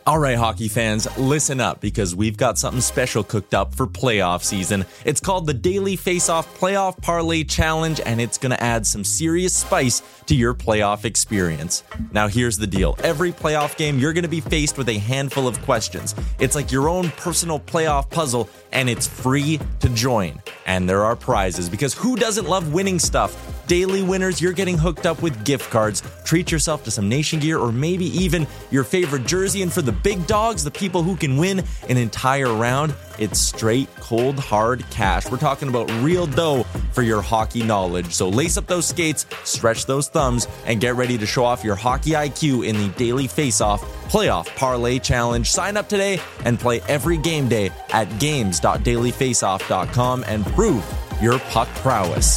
All right, hockey fans, listen up because we've got something special cooked up for playoff season. It's called the Daily Face-Off Playoff Parlay Challenge, and it's going to add some serious spice to your playoff experience. Now, here's the deal. Every playoff game, you're going to be faced with a handful of questions. It's like your own personal playoff puzzle, and it's free to join. And there are prizes, because who doesn't love winning stuff? Daily winners, you're getting hooked up with gift cards. Treat yourself to some Nation gear or maybe even your favorite jersey. And for the big dogs, the people who can win an entire round, it's straight, cold, hard cash. We're talking about real dough for your hockey knowledge. So lace up those skates, stretch those thumbs, and get ready to show off your hockey IQ in the Daily Face-Off Playoff Parlay Challenge. Sign up today and play every game day at games.dailyfaceoff.com and prove your puck prowess.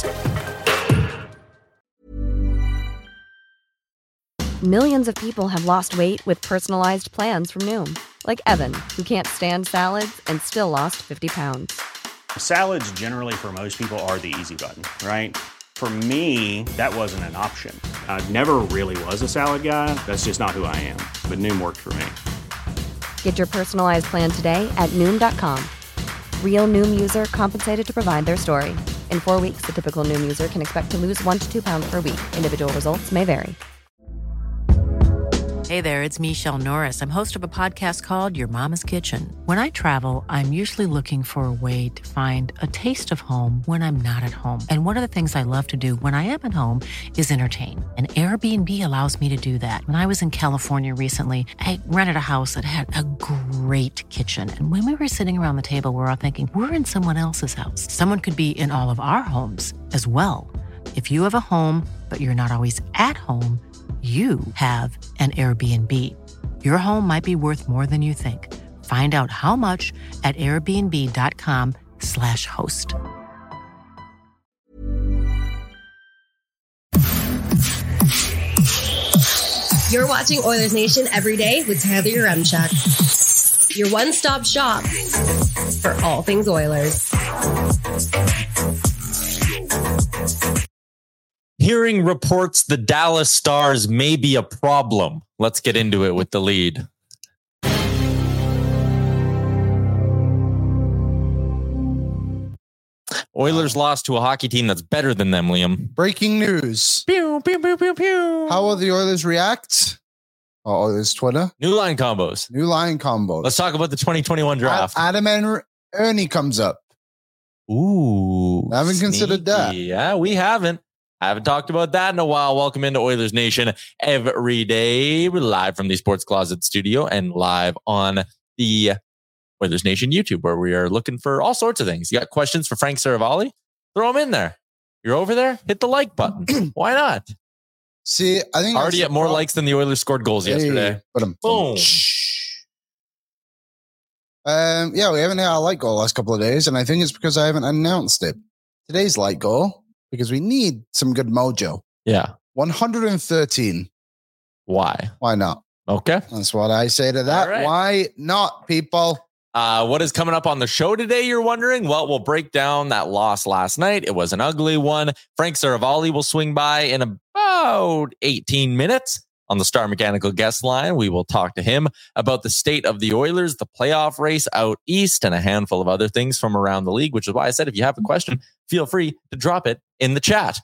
Millions of people have lost weight with personalized plans from Noom. Like Evan, who can't stand salads and still lost 50 pounds. Salads generally for most people are the easy button, right? For me, that wasn't an option. I never really was a salad guy. That's just not who I am. But Noom worked for me. Get your personalized plan today at Noom.com. Real Noom user compensated to provide their story. In 4 weeks, the typical Noom user can expect to lose 1 to 2 pounds per week. Individual results may vary. Hey there, it's Michelle Norris. I'm host of a podcast called Your Mama's Kitchen. When I travel, I'm usually looking for a way to find a taste of home when I'm not at home. And one of the things I love to do when I am at home is entertain. And Airbnb allows me to do that. When I was in California recently, I rented a house that had a great kitchen. And when we were sitting around the table, we were all thinking, we're in someone else's house. Someone could be in all of our homes as well. If you have a home, but you're not always at home, you have an Airbnb. Your home might be worth more than you think. Find out how much at airbnb.com/host. You're watching Oilers Nation every day with Tyler Yaremchuk. Your one-stop shop for all things Oilers. Hearing reports the Dallas Stars may be a problem. Let's get into it with the lead. Oilers lost to a hockey team that's better than them, Liam. Breaking news. Pew, pew, pew, pew, pew. How will the Oilers react? Oh, there's Twitter. New line combos. Let's talk about the 2021 draft. Adam and Ernie comes up. Ooh. I haven't considered that. Yeah, we haven't. I haven't talked about that in a while. Welcome into Oilers Nation every day. We're live from the Sports Closet studio and live on the Oilers Nation YouTube, where we are looking for all sorts of things. You got questions for Frank Saravalli? Throw them in there. You're over there? Hit the like button. Why not? See, I think already at more likes than the Oilers scored goals yesterday. Boom. Yeah, we haven't had a light goal the last couple of days, and I think it's because I haven't announced it. Today's light goal, because we need some good mojo. Yeah. 113. Why? Why not? Okay. That's what I say to that. Right. Why not, people? What is coming up on the show today, you're wondering? Well, we'll break down that loss last night. It was an ugly one. Frank Saravalli will swing by in about 18 minutes on the Star Mechanical guest line. We will talk to him about the state of the Oilers, the playoff race out east, and a handful of other things from around the league, which is why I said if you have a question, feel free to drop it in the chat.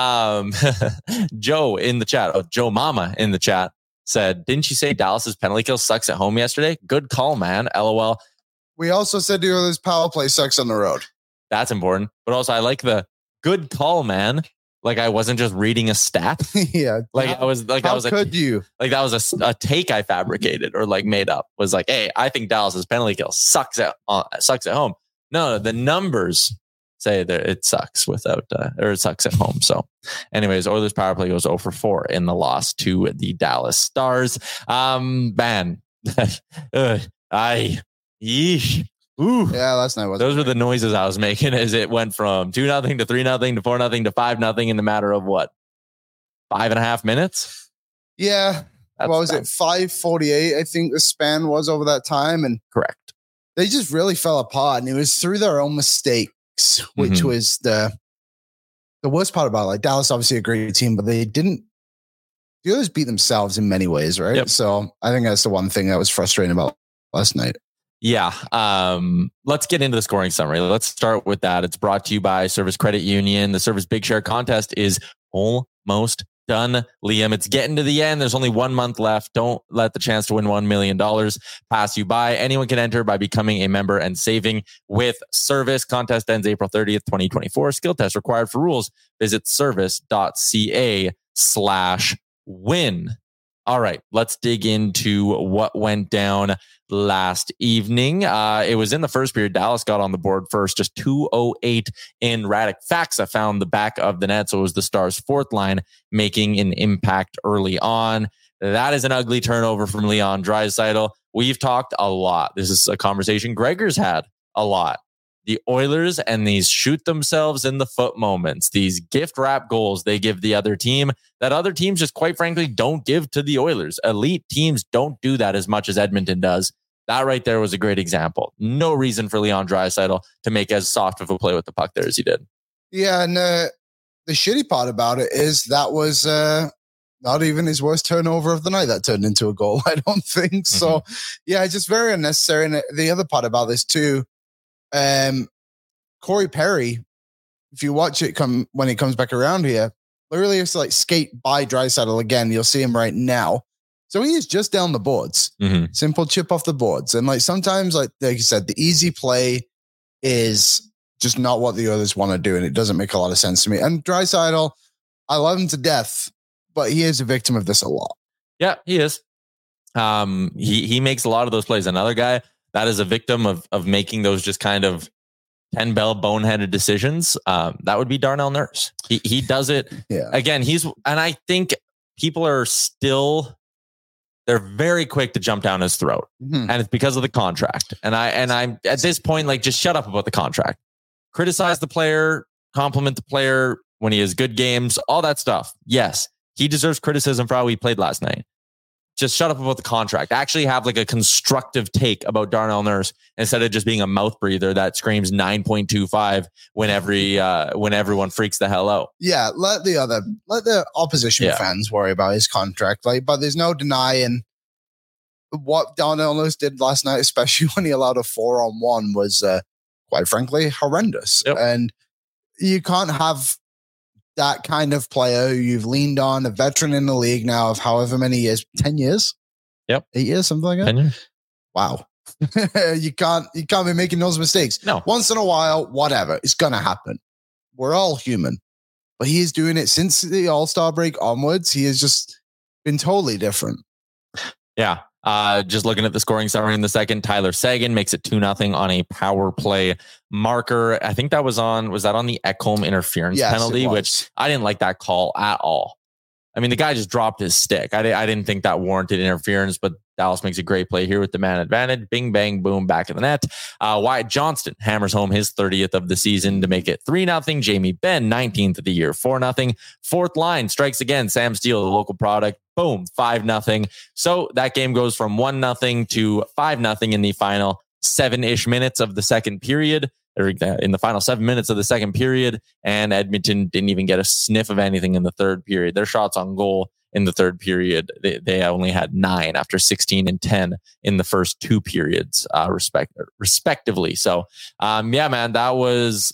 Joe in the chat, Joe Mama in the chat said, didn't you say Dallas's penalty kill sucks at home yesterday? Good call, man. LOL. We also said the Oilers power play sucks on the road. That's important. But also I like the good call, man. Like I wasn't just reading a stat. Yeah. Like I was like, how could you? Like that was a take I fabricated or like made up. Was like, hey, I think Dallas's penalty kill sucks at home. No, the numbers say that it sucks without or it sucks at home. So anyways, Oilers power play goes 0 for 4 in the loss to the Dallas Stars. Man. Yeesh. Ooh. Yeah, last night was. Those were the noises I was making as it went from 2-0 to 3-0 to 4-0 to 5-0 in the matter of what? 5.5 minutes? Yeah. What was it? 5:48, I think the span was over that time. And correct. They just really fell apart. And it was through their own mistakes, which was the worst part about it. Like Dallas, obviously a great team, but they didn't the Oilers beat themselves in many ways, right? Yep. So I think that's the one thing that was frustrating about last night. Yeah. Let's get into the scoring summary. Let's start with that. It's brought to you by Service Credit Union. The Service Big Share contest is almost done, Liam. It's getting to the end. There's only 1 month left. Don't let the chance to win $1 million pass you by. Anyone can enter by becoming a member and saving with Service. Contest ends April 30th, 2024. Skill test required for rules. Visit service.ca/win. All right, let's dig into what went down last evening. It was in the first period. Dallas got on the board first, just 2:08 in. Radek Faksa found the back of the net, so it was the Stars' fourth line making an impact early on. That is an ugly turnover from Leon Draisaitl. We've talked a lot. This is a conversation Gregor's had a lot. The Oilers and these shoot themselves in the foot moments, these gift wrap goals they give the other team that other teams just quite frankly don't give to the Oilers. Elite teams don't do that as much as Edmonton does. That right there was a great example. No reason for Leon Draisaitl to make as soft of a play with the puck there as he did. Yeah, and the shitty part about it is that was not even his worst turnover of the night that turned into a goal, I don't think. So, yeah, it's just very unnecessary. And the other part about this too, Corey Perry, if you watch it when he comes back around here, literally has to like skate by Draisaitl again. You'll see him right now. So he is just down the boards. Simple chip off the boards. And like sometimes, like you said, the easy play is just not what the others want to do. And it doesn't make a lot of sense to me. And Draisaitl, I love him to death, but he is a victim of this a lot. Yeah, he is. He makes a lot of those plays. Another guy that is a victim of making those just kind of 10-bell boneheaded decisions. That would be Darnell Nurse. He does it. Yeah. Again, and I think people are still, they're very quick to jump down his throat. And it's because of the contract. And I'm at this point, like, just shut up about the contract. Criticize the player, compliment the player when he has good games, all that stuff. Yes, he deserves criticism for how he played last night. Just shut up about the contract. Actually have like a constructive take about Darnell Nurse instead of just being a mouth breather that screams 9.25 when everyone freaks the hell out. Yeah, let the opposition fans worry about his contract. Like, but there's no denying what Darnell Nurse did last night, especially when he allowed a 4-on-1, was quite frankly horrendous. Yep. And you can't have that kind of player who you've leaned on, a veteran in the league now of however many years, 10 years? Yep. 8 years, something like that? 10 years. Wow. You can't be making those mistakes. No. Once in a while, whatever. It's going to happen. We're all human. But he is doing it since the All-Star break onwards. He has just been totally different. Yeah. Just looking at the scoring summary in the second, Tyler Seguin makes it 2-0 on a power play marker. I think was that on the Ekholm interference penalty, which I didn't like that call at all. I mean, the guy just dropped his stick. I didn't think that warranted interference, but Dallas makes a great play here with the man advantage. Bing, bang, boom, back of the net. Wyatt Johnston hammers home his 30th of the season to make it 3-0. Jamie Benn, 19th of the year, 4-0. Fourth line strikes again. Sam Steele, the local product. Boom, 5-0. So that game goes from 1-0 to 5-0 in the final 7-ish minutes of the second period. In the final 7 minutes of the second period, and Edmonton didn't even get a sniff of anything in the third period. Their shots on goal in the third period, they only had 9 after 16 and 10 in the first 2 periods, respectively. So, yeah, man, that was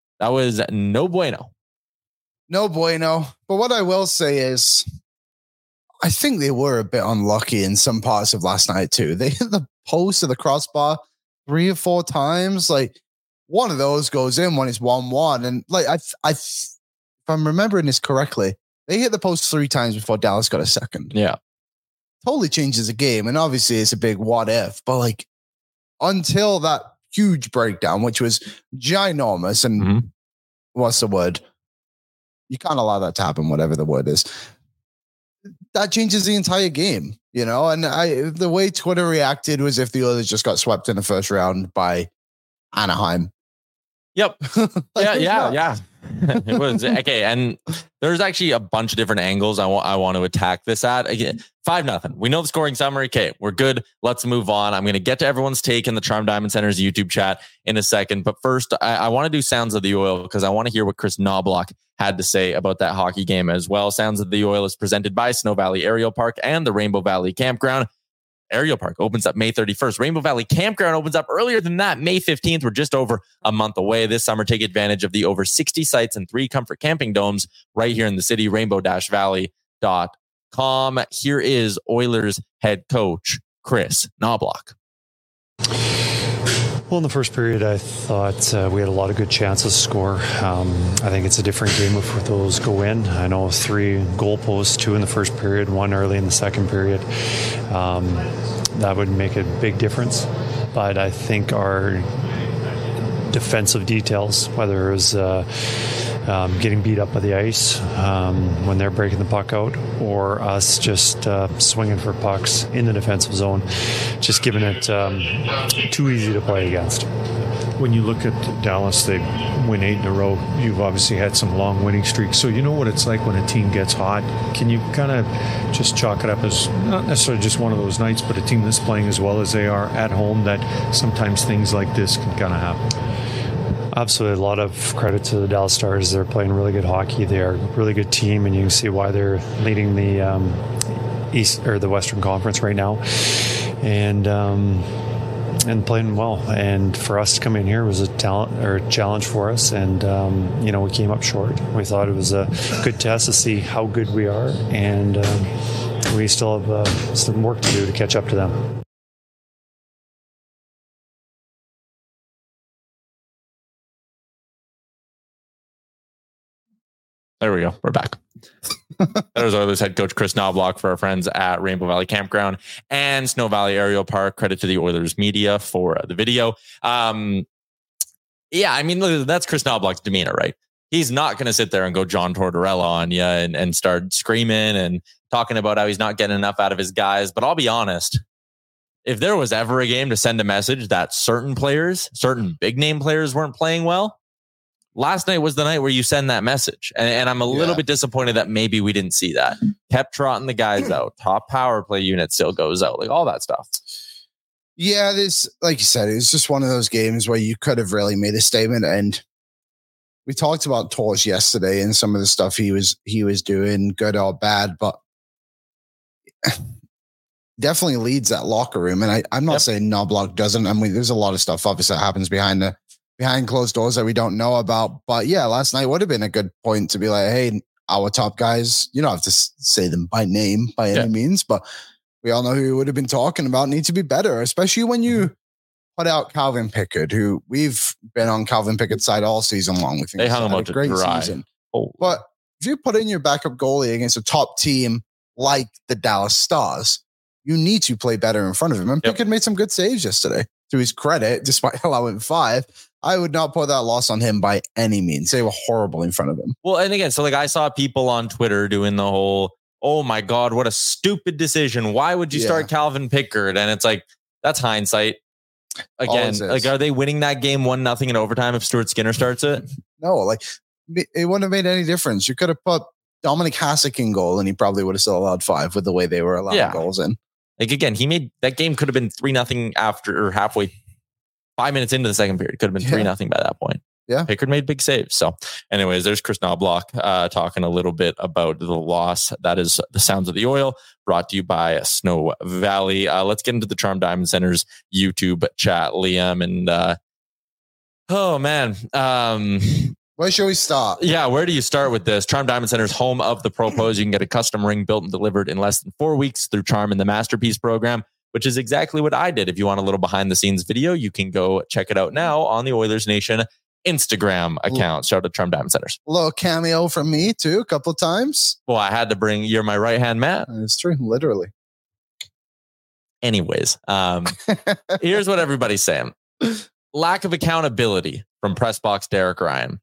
no bueno. No bueno. But what I will say is, I think they were a bit unlucky in some parts of last night too. They hit the post of the crossbar 3 or 4 times. Like, one of those goes in when it's 1-1. And like, if I'm remembering this correctly, they hit the post 3 times before Dallas got a second. Yeah. Totally changes the game. And obviously it's a big what if, but like until that huge breakdown, which was ginormous and what's the word? You can't allow that to happen, whatever the word is. That changes the entire game, you know? And the way Twitter reacted was if the others just got swept in the first round by Anaheim. Yep. Like, yeah. It was okay. And there's actually a bunch of different angles I want to attack this at. Again, 5-0. We know the scoring summary. Okay, we're good. Let's move on. I'm going to get to everyone's take in the Charm Diamond Center's YouTube chat in a second. But first, I want to do Sounds of the Oil because I want to hear what Chris Knobloch had to say about that hockey game as well. Sounds of the Oil is presented by Snow Valley Aerial Park and the Rainbow Valley Campground. Aerial Park opens up May 31st. Rainbow Valley Campground opens up earlier than that, May 15th. We're just over a month away. This summer, take advantage of the over 60 sites and 3 comfort camping domes right here in the city, rainbow-valley.com. Here is Oilers head coach Chris Knobloch. Well, in the first period, I thought we had a lot of good chances to score. I think it's a different game if those go in. I know 3 goalposts, 2 in the first period, 1 early in the second period. That would make a big difference. But I think our defensive details, whether it was getting beat up by the ice when they're breaking the puck out, or us just swinging for pucks in the defensive zone, just giving it too easy to play against. When you look at Dallas, they win 8 in a row. You've obviously had some long winning streaks, so you know what it's like when a team gets hot. Can you kind of just chalk it up as not necessarily just one of those nights, but a team that's playing as well as they are at home, that sometimes things like this can kind of happen? Absolutely. A lot of credit to the Dallas Stars. They're playing really good hockey. They are a really good team, and you can see why they're leading the East or the Western Conference right now, and playing well. And for us to come in here was a challenge for us, and we came up short. We thought it was a good test to see how good we are, and we still have some work to do to catch up to them. There we go. We're back. That was Oilers head coach Chris Knobloch for our friends at Rainbow Valley Campground and Snow Valley Aerial Park. Credit to the Oilers media for the video. Yeah, I mean, that's Chris Knobloch's demeanor, right? He's not going to sit there and go John Tortorella on you and start screaming and talking about how he's not getting enough out of his guys. But I'll be honest, if there was ever a game to send a message that certain players, certain big name players weren't playing well, last night was the night where you send that message. And I'm a little bit disappointed that maybe we didn't see that. Kept trotting the guys out. Top power play unit still goes out. Like all that stuff. Yeah, this, like you said, it's just one of those games where you could have really made a statement. And we talked about Torch yesterday and some of the stuff he was doing, good or bad, but definitely leads that locker room. And I'm not saying Knobloch doesn't. I mean, there's a lot of stuff obviously that happens behind closed doors that we don't know about. But yeah, last night would have been a good point to be like, hey, our top guys, you don't have to say them by name by any means, but we all know who we would have been talking about need to be better, especially when you put out Calvin Pickard, who we've been on Calvin Pickard's side all season long. We think they hung him out to dry. Season. But if you put in your backup goalie against a top team like the Dallas Stars, you need to play better in front of him. And Pickard made some good saves yesterday. To his credit, despite allowing 5, I would not put that loss on him by any means. They were horrible in front of him. Well, and again, so like I saw people on Twitter doing the whole, oh my God, what a stupid decision. Why would you start Calvin Pickard? And it's like, that's hindsight. Again, like, are they winning that game 1-0 in overtime if Stuart Skinner starts it? No, like it wouldn't have made any difference. You could have put Dominic Hasek in goal and he probably would have still allowed 5 with the way they were allowing goals in. Like, again, he made that game could have been 3-0 after or halfway 5 minutes into the second period. Could have been 3-0 by that point. Yeah. Pickard made big saves. So anyways, there's Chris Knobloch talking a little bit about the loss. That is the Sounds of the Oil, brought to you by Snow Valley. Let's get into the Charm Diamond Center's YouTube chat, Liam. And oh man. Where shall we start? Yeah, where do you start with this? Charm Diamond Center's home of the Pro Pros. You can get a custom ring built and delivered in less than 4 weeks through Charm and the Masterpiece program, which is exactly what I did. If you want a little behind the scenes video, you can go check it out now on the Oilers Nation Instagram account. Shout out to Charm Diamond Centers. A little cameo from me too, a couple of times. Well, I had to bring, you're my right-hand man. It's true, literally. Anyways, here's what everybody's saying. Lack of accountability from press box Derek Ryan.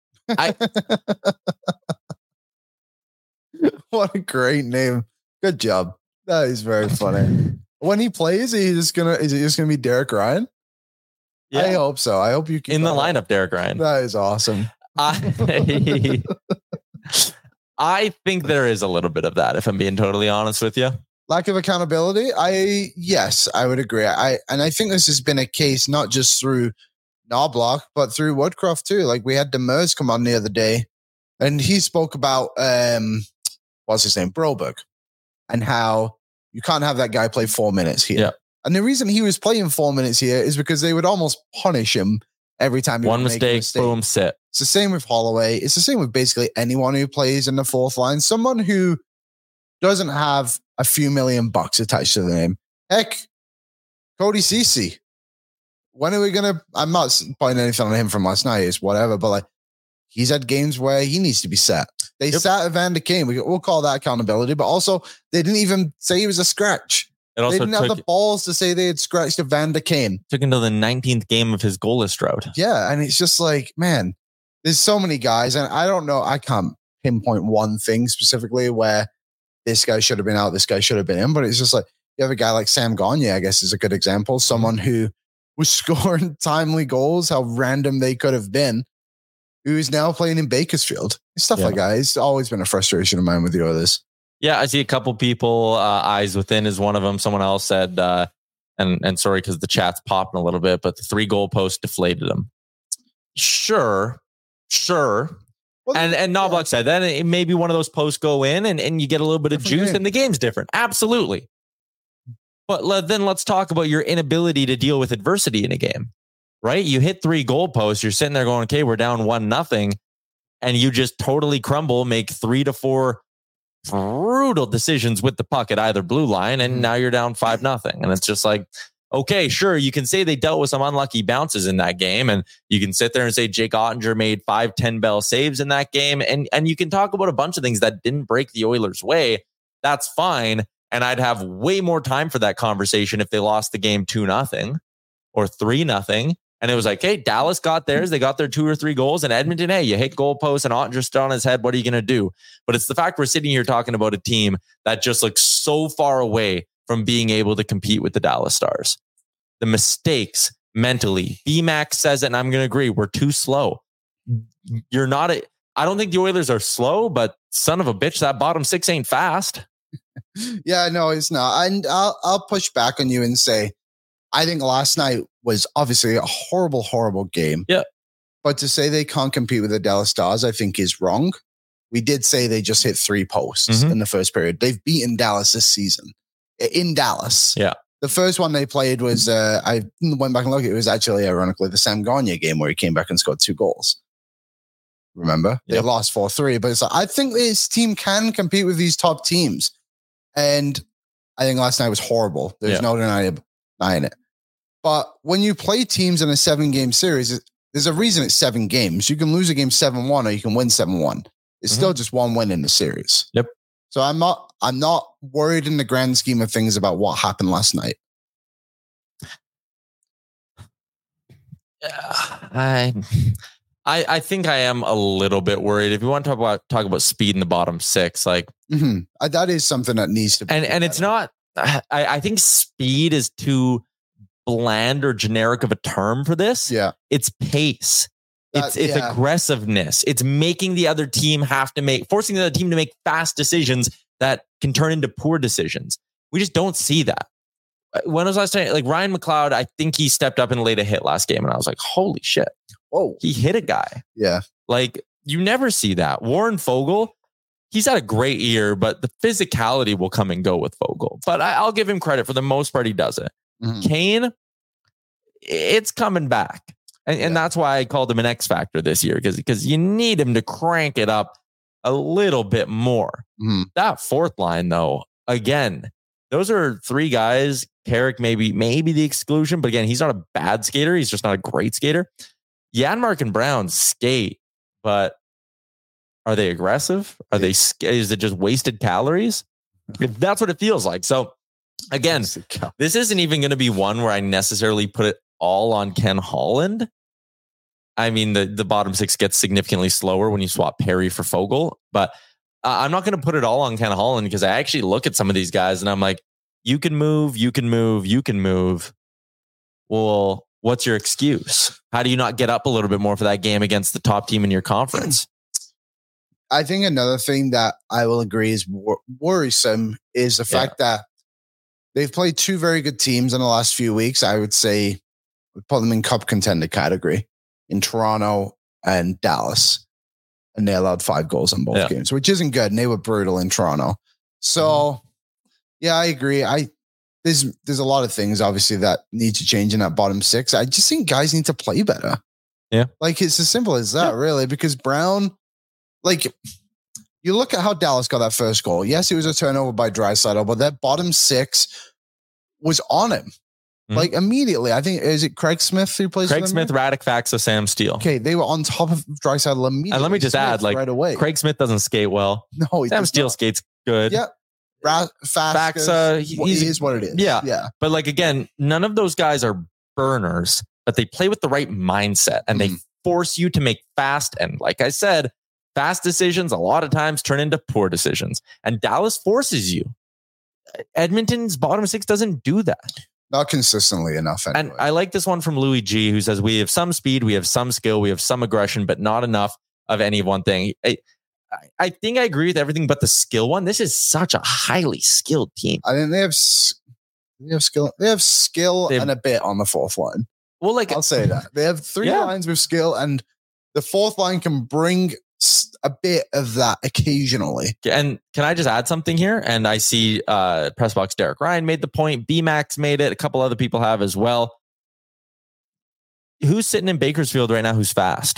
What a great name. Good job. That is very funny. When he plays, is it just gonna be Derek Ryan? Yeah. I hope so. I hope you keep in the lineup, Derek Ryan. That is awesome. I think there is a little bit of that, if I'm being totally honest with you. Lack of accountability? Yes, I would agree. I think this has been a case not just through Knoblauch, but through Woodcroft too. Like we had Demers come on the other day, and he spoke about what's his name, Broberg, and how you can't have that guy play 4 minutes here. Yeah. And the reason he was playing 4 minutes here is because they would almost punish him every time he one would make a mistake, boom, sit. It's the same with Holloway. It's the same with basically anyone who plays in the fourth line. Someone who doesn't have a few $1 million attached to the name. Heck, Cody Ceci. When are we going to... I'm not pointing anything on him from last night. It's whatever, but like he's had games where he needs to be sat. They sat Evander Kane. We'll call that accountability, but also they didn't even say he was a scratch. They didn't have the balls to say they had scratched Evander Kane. Took until the 19th game of his goalless drought. Yeah, and it's just like, man, there's so many guys, and I don't know, I can't pinpoint one thing specifically where this guy should have been out, this guy should have been in, but it's just like, you have a guy like Sam Gagner, I guess is a good example, someone who was scoring timely goals, how random they could have been, who's now playing in Bakersfield. Stuff like that. It's always been a frustration of mine with the Oilers. Yeah, I see a couple people, Eyes Within is one of them. Someone else said, and sorry because the chat's popping a little bit, but the 3 goalposts deflated him. Sure. Well, and Knoblauch said then maybe one of those posts go in and you get a little bit of juice and the game's different. Absolutely. But then let's talk about your inability to deal with adversity in a game, right? You hit 3 goalposts. You're sitting there going, okay, we're down 1-0. And you just totally crumble, make 3 to 4 brutal decisions with the puck at either blue line. And now you're down 5-0. And it's just like, okay, sure. You can say they dealt with some unlucky bounces in that game. And you can sit there and say Jake Ottinger made 5-10 bell saves in that game. And you can talk about a bunch of things that didn't break the Oilers' way. That's fine. And I'd have way more time for that conversation if they lost the game 2-0 or 3-0. And it was like, hey, Dallas got theirs. They got their 2 or 3 goals. And Edmonton, hey, you hit goalposts and Ottinger stood on his head. What are you going to do? But it's the fact we're sitting here talking about a team that just looks so far away from being able to compete with the Dallas Stars. The mistakes mentally. BMAX says it, and I'm going to agree. We're too slow. You're not. I don't think the Oilers are slow, but son of a bitch, that bottom 6 ain't fast. Yeah, no, it's not. And I'll push back on you and say, I think last night was obviously a horrible, horrible game. Yeah. But to say they can't compete with the Dallas Stars, I think is wrong. We did say they just hit 3 posts in the first period. They've beaten Dallas this season in Dallas. Yeah. The first one they played was, I went back and looked, it was actually, ironically, the Sam Gagner game where he came back and scored 2 goals. Remember? They lost 4-3, but it's like, I think this team can compete with these top teams. And I think last night was horrible. There's no denying it. But when you play teams in a 7-game series, there's a reason it's 7 games. You can lose a game 7-1 or you can win 7-1. It's still just 1 win in the series. Yep. So I'm not worried in the grand scheme of things about what happened last night. I think I am a little bit worried. If you want to talk about speed in the bottom 6, like that is something that needs to be. And it's not. I think speed is too bland or generic of a term for this. Yeah, it's pace. It's aggressiveness. It's making the other team forcing the other team to make fast decisions that can turn into poor decisions. We just don't see that. When was last time? Like Ryan McLeod, I think he stepped up and laid a hit last game, and I was like, holy shit. Whoa. He hit a guy. Yeah. Like, you never see that. Warren Fogle, he's had a great year, but the physicality will come and go with Fogle. But I'll give him credit. For the most part, he does it. Kane, it's coming back. And that's why I called him an X factor this year, because you need him to crank it up a little bit more. That fourth line, though, again, those are 3 guys. Carrick maybe the exclusion, but again, he's not a bad skater. He's just not a great skater. Janmark and Brown skate, but are they aggressive? Is it just wasted calories? That's what it feels like. So again, this isn't even going to be one where I necessarily put it all on Ken Holland. I mean, the bottom 6 gets significantly slower when you swap Perry for Fogle, but I'm not going to put it all on Ken Holland, because I actually look at some of these guys and I'm like, you can move. Well, what's your excuse? How do you not get up a little bit more for that game against the top team in your conference? I think another thing that I will agree is worrisome is the fact that they've played two very good teams in the last few weeks. I would say we put them in cup contender category in Toronto and Dallas. And they allowed 5 goals in both games, which isn't good. And they were brutal in Toronto. So, I agree. There's a lot of things, obviously, that need to change in that bottom 6. I just think guys need to play better. Yeah. Like, it's as simple as that, really, because Brown, like, you look at how Dallas got that first goal. Yes, it was a turnover by Draisaitl, but that bottom 6 was on him. Like immediately, I think, is it Craig Smith who plays? Craig Smith, Radek Faksa, Sam Steele. Okay, they were on top of Draisaitl immediately. And let me just add, like, right away. Craig Smith doesn't skate well. No, Sam Steele skates good. Yeah, Faksa, he is what it is. Yeah. But like again, none of those guys are burners, but they play with the right mindset and they force you to make fast. And like I said, fast decisions a lot of times turn into poor decisions. And Dallas forces you. Edmonton's bottom 6 doesn't do that. Not consistently enough. Anyway. And I like this one from Louis G, who says, we have some speed, we have some skill, we have some aggression, but not enough of any one thing. I think I agree with everything but the skill one. This is such a highly skilled team. I think they have skill. They have skill and a bit on the fourth line. Well, like I'll say that. They have 3 lines with skill, and the fourth line can bring a bit of that occasionally. And can I just add something here? And I see Pressbox Derek Ryan made the point. B-Max made it. A couple other people have as well. Who's sitting in Bakersfield right now who's fast?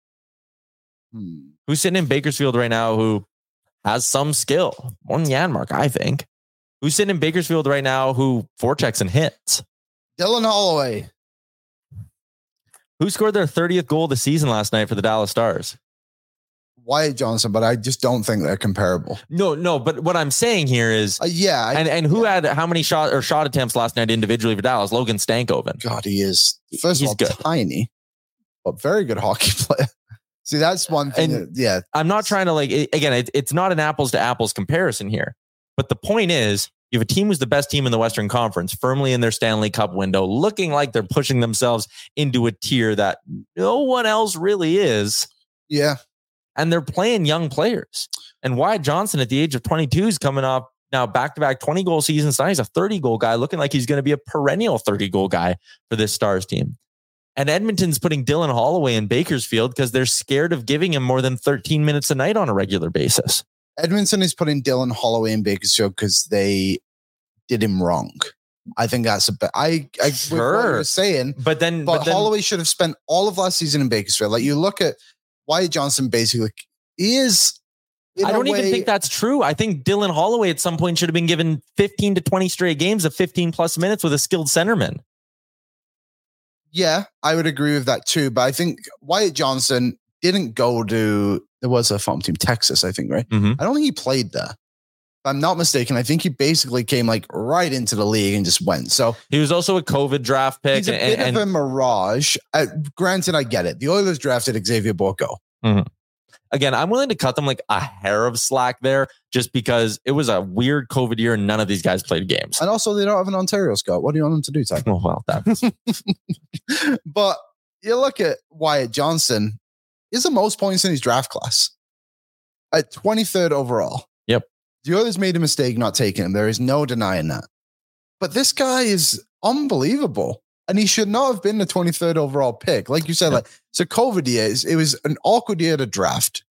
Who's sitting in Bakersfield right now who has some skill? One Janmark, I think. Who's sitting in Bakersfield right now who forechecks and hits? Dylan Holloway. Who scored their 30th goal of the season last night for the Dallas Stars? Wyatt Johnston, but I just don't think they're comparable. No, but what I'm saying here is, and who had how many shot attempts last night individually for Dallas? Logan Stankoven. God, he is first of all good. Tiny, but very good hockey player. See, that's one thing. I'm not trying to it's not an apples to apples comparison here, but the point is, you have a team who's the best team in the Western Conference, firmly in their Stanley Cup window, looking like they're pushing themselves into a tier that no one else really is. Yeah. And they're playing young players. And Wyatt Johnston at the age of 22 is coming off now back-to-back 20-goal seasons. Now he's a 30-goal guy, looking like he's going to be a perennial 30-goal guy for this Stars team. And Edmonton's putting Dylan Holloway in Bakersfield because they're scared of giving him more than 13 minutes a night on a regular basis. Edmonton is putting Dylan Holloway in Bakersfield because they did him wrong. I think that's a bit. I with what you're saying, but Holloway should have spent all of last season in Bakersfield. Like you look at Wyatt Johnston, basically, he is. I don't even think that's true. I think Dylan Holloway at some point should have been given 15 to 20 straight games of 15 plus minutes with a skilled centerman. Yeah, I would agree with that too. But I think Wyatt Johnston didn't go to. There was a farm team, Texas, I think, right? Mm-hmm. I don't think he played there. If I'm not mistaken, I think he basically came like right into the league and just went. So he was also a COVID draft pick. He's a bit of a mirage. Granted, I get it. The Oilers drafted Xavier Bourgault. Mm-hmm. Again, I'm willing to cut them like a hair of slack there just because it was a weird COVID year and none of these guys played games. And also, they don't have an Ontario scout. What do you want them to do, Ty? Oh, well, that's... But you look at Wyatt Johnston, he's the most points in his draft class at 23rd overall. Yep. The Oilers made a mistake not taking him. There is no denying that. But this guy is unbelievable. And he should not have been the 23rd overall pick. Like you said, it's a COVID year. It was an awkward year to draft.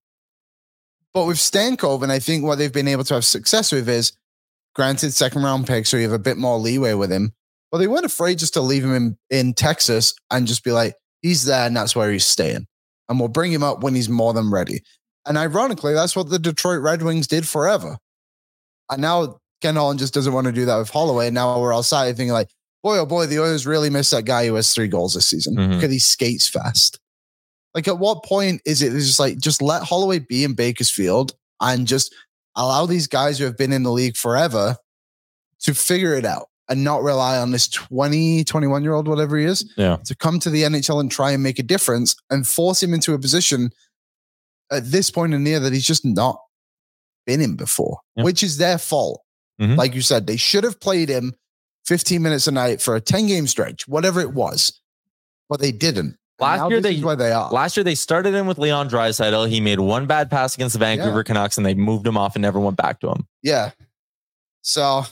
But with Stankoven, I think what they've been able to have success with is, granted, second round pick, so you have a bit more leeway with him. But they weren't afraid just to leave him in Texas and just be like, he's there and that's where he's staying. And we'll bring him up when he's more than ready. And ironically, that's what the Detroit Red Wings did forever. And now Ken Holland just doesn't want to do that with Holloway. And now we're all side thinking like, boy, oh boy, the Oilers really missed that guy who has 3 goals this season because he skates fast. Like, at what point is it just like, just let Holloway be in Bakersfield and just allow these guys who have been in the league forever to figure it out and not rely on this 21-year-old, whatever he is, to come to the NHL and try and make a difference and force him into a position at this point in the year that he's just not been in before, which is their fault. Like you said, they should have played him 15 minutes a night for a 10-game stretch, whatever it was. but they didn't. Last year, this is where they are. Last year, they started in with Leon Draisaitl. He made one bad pass against the Vancouver Canucks, and they moved him off and never went back to him. Yeah. So,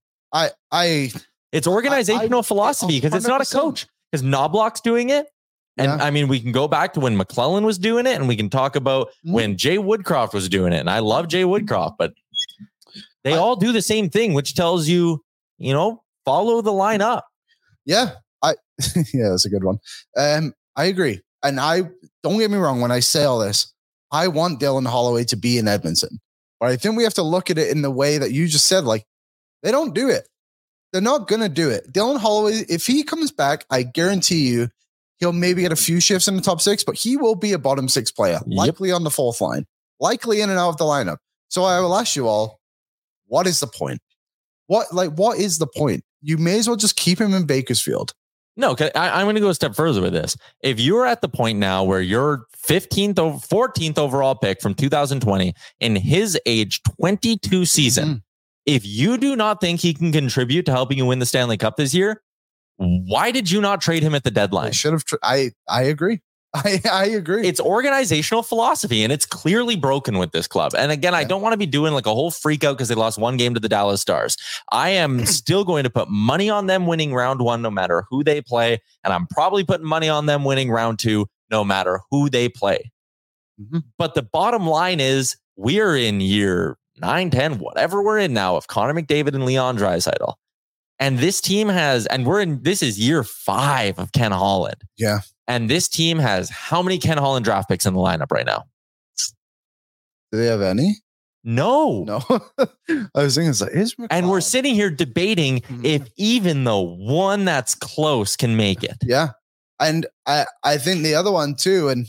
it's organizational philosophy because it's not a coach. Because Knobloch's doing it. And I mean, we can go back to when McClellan was doing it, and we can talk about when Jay Woodcroft was doing it. And I love Jay Woodcroft, but they all do the same thing, which tells you, follow the line up. Yeah. Yeah, that's a good one. I agree. And don't get me wrong, when I say all this, I want Dylan Holloway to be in Edmonton. But I think we have to look at it in the way that you just said, like, they don't do it. They're not going to do it. Dylan Holloway, if he comes back, I guarantee you, he'll maybe get a few shifts in the top 6, but he will be a bottom 6 player, likely on the 4th line, likely in and out of the lineup. So I will ask you all, what is the point? What is the point? You may as well just keep him in Bakersfield. No, I'm going to go a step further with this. If you're at the point now where you're 14th overall pick from 2020 in his age 22 season, if you do not think he can contribute to helping you win the Stanley Cup this year, why did you not trade him at the deadline? I should have. I agree. I agree. It's organizational philosophy, and it's clearly broken with this club. And again, I don't want to be doing like a whole freak out because they lost one game to the Dallas Stars. I am still going to put money on them winning round 1, no matter who they play. And I'm probably putting money on them winning round 2, no matter who they play. But the bottom line is we're in year 9, 10, whatever we're in now of Connor McDavid and Leon Draisaitl. And this team has, and this is year 5 of Ken Holland. Yeah. And this team has how many Ken Holland draft picks in the lineup right now? Do they have any? No. I was thinking, it's like, is McLeod? And we're sitting here debating if even the one that's close can make it. Yeah. And I think the other one too, and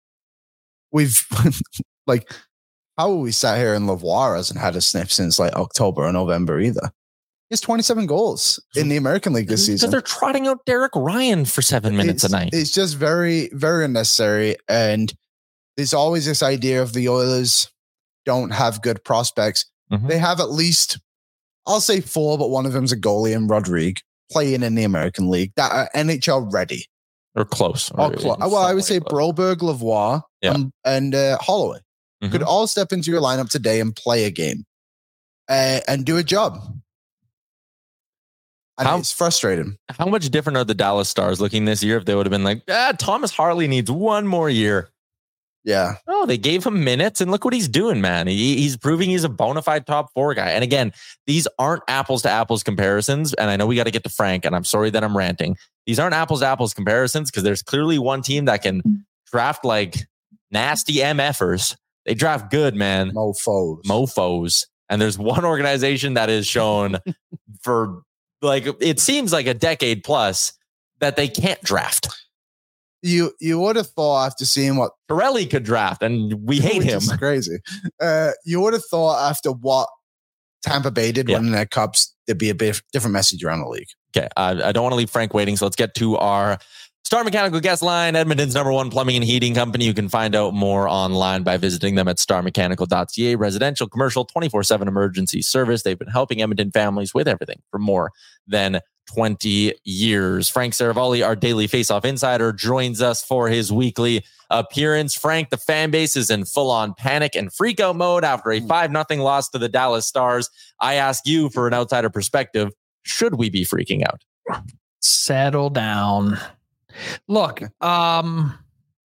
we've like, how we sat here and Lavoie hasn't had a sniff since like October or November either. He has 27 goals in the American League this season. Because they're trotting out Derek Ryan for 7 minutes a night. It's just very, very unnecessary. And there's always this idea of the Oilers don't have good prospects. They have at least, I'll say 4, but one of them's a goalie in Rodrigue playing in the American League that are NHL ready. Or close. Well, I would say Broberg, Lavoie, and Holloway could all step into your lineup today and play a game and do a job. And it's frustrating. How much different are the Dallas Stars looking this year if they would have been like, Thomas Harley needs one more year? Yeah. Oh, they gave him minutes and look what he's doing, man. He's proving he's a bona fide top 4 guy. And again, these aren't apples to apples comparisons. And I know we got to get to Frank, and I'm sorry that I'm ranting. These aren't apples to apples comparisons because there's clearly one team that can draft like nasty MFers. They draft good, man. Mofos. And there's one organization that is shown for like, it seems like a decade plus that they can't draft. You would have thought after seeing what Pirelli could draft, and we hate him. Crazy. You would have thought after what Tampa Bay did winning their cups, there'd be a bit different message around the league. Okay, I don't want to leave Frank waiting, so let's get to our Star Mechanical guest line, Edmonton's #1 plumbing and heating company. You can find out more online by visiting them at starmechanical.ca. Residential, commercial, 24/7 emergency service. They've been helping Edmonton families with everything for more than 20 years. Frank Saravalli, our daily face-off insider, joins us for his weekly appearance. Frank, the fan base is in full-on panic and freak-out mode after a 5-0 loss to the Dallas Stars. I ask you for an outsider perspective, should we be freaking out? Settle down. Look, last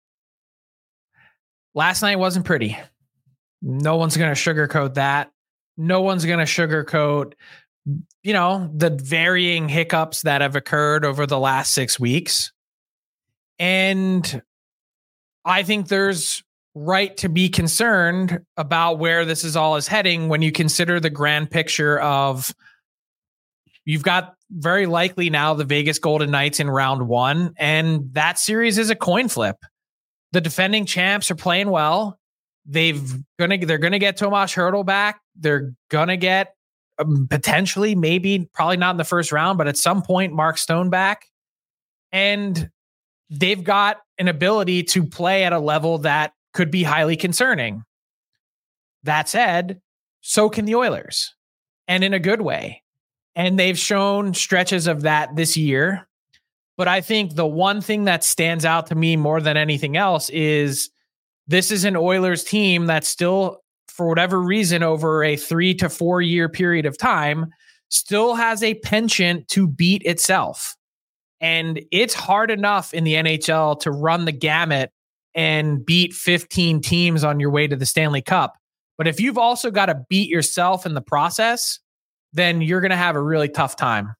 night wasn't pretty. No one's going to sugarcoat that. No one's going to sugarcoat, the varying hiccups that have occurred over the last 6 weeks. And I think there's right to be concerned about where this is all is heading when you consider the grand picture of you've got very likely now the Vegas Golden Knights in round 1, and that series is a coin flip. The defending champs are playing well. They're going to get Tomas Hertl back. They're going to get potentially, maybe, probably not in the first round, but at some point, Mark Stone back. And they've got an ability to play at a level that could be highly concerning. That said, so can the Oilers, and in a good way. And they've shown stretches of that this year. But I think the one thing that stands out to me more than anything else is this is an Oilers team that still, for whatever reason, over a 3 to 4 year period of time, still has a penchant to beat itself. And it's hard enough in the NHL to run the gamut and beat 15 teams on your way to the Stanley Cup. But if you've also got to beat yourself in the process, then you're going to have a really tough time.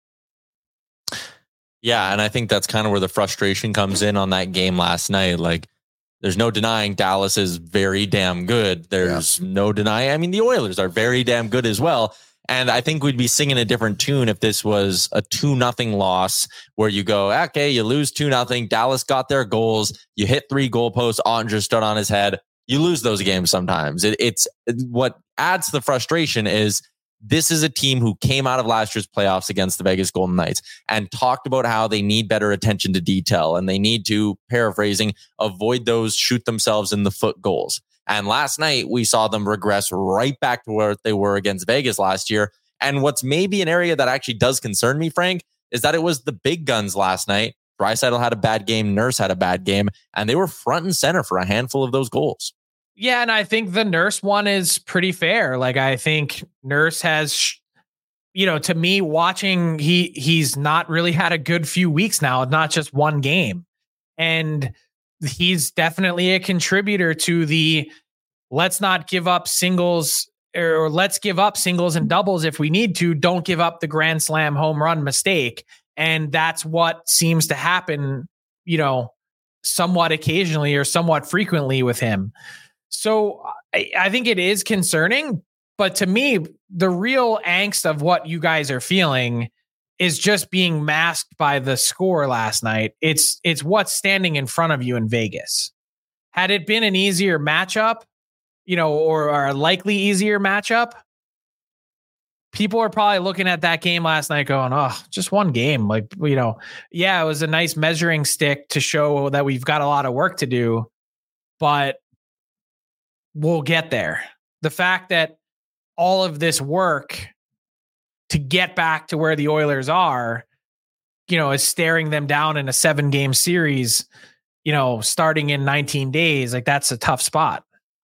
Yeah, and I think that's kind of where the frustration comes in on that game last night. Like, there's no denying Dallas is very damn good. There's no denying. I mean, the Oilers are very damn good as well. And I think we'd be singing a different tune if this was a 2-0 loss where you go, okay, you lose 2-0. Dallas got their goals. You hit 3 goalposts. Ottinger stood on his head. You lose those games sometimes. It's what adds to the frustration is this is a team who came out of last year's playoffs against the Vegas Golden Knights and talked about how they need better attention to detail and they need to, paraphrasing, avoid those shoot themselves in the foot goals. And last night we saw them regress right back to where they were against Vegas last year. And what's maybe an area that actually does concern me, Frank, is that it was the big guns last night. Draisaitl had a bad game. Nurse had a bad game, and they were front and center for a handful of those goals. Yeah, and I think the Nurse one is pretty fair. Like, I think Nurse has, to me, watching, he's not really had a good few weeks now, not just one game. And he's definitely a contributor to the let's not give up singles, or let's give up singles and doubles if we need to. Don't give up the grand slam home run mistake. And that's what seems to happen, somewhat occasionally or somewhat frequently with him. So I think it is concerning, but to me, the real angst of what you guys are feeling is just being masked by the score last night. It's what's standing in front of you in Vegas. Had it been an easier matchup, or a likely easier matchup, people are probably looking at that game last night going, oh, just one game. Like, it was a nice measuring stick to show that we've got a lot of work to do, but we'll get there. The fact that all of this work to get back to where the Oilers are, is staring them down in a 7-game series, starting in 19 days. Like, that's a tough spot.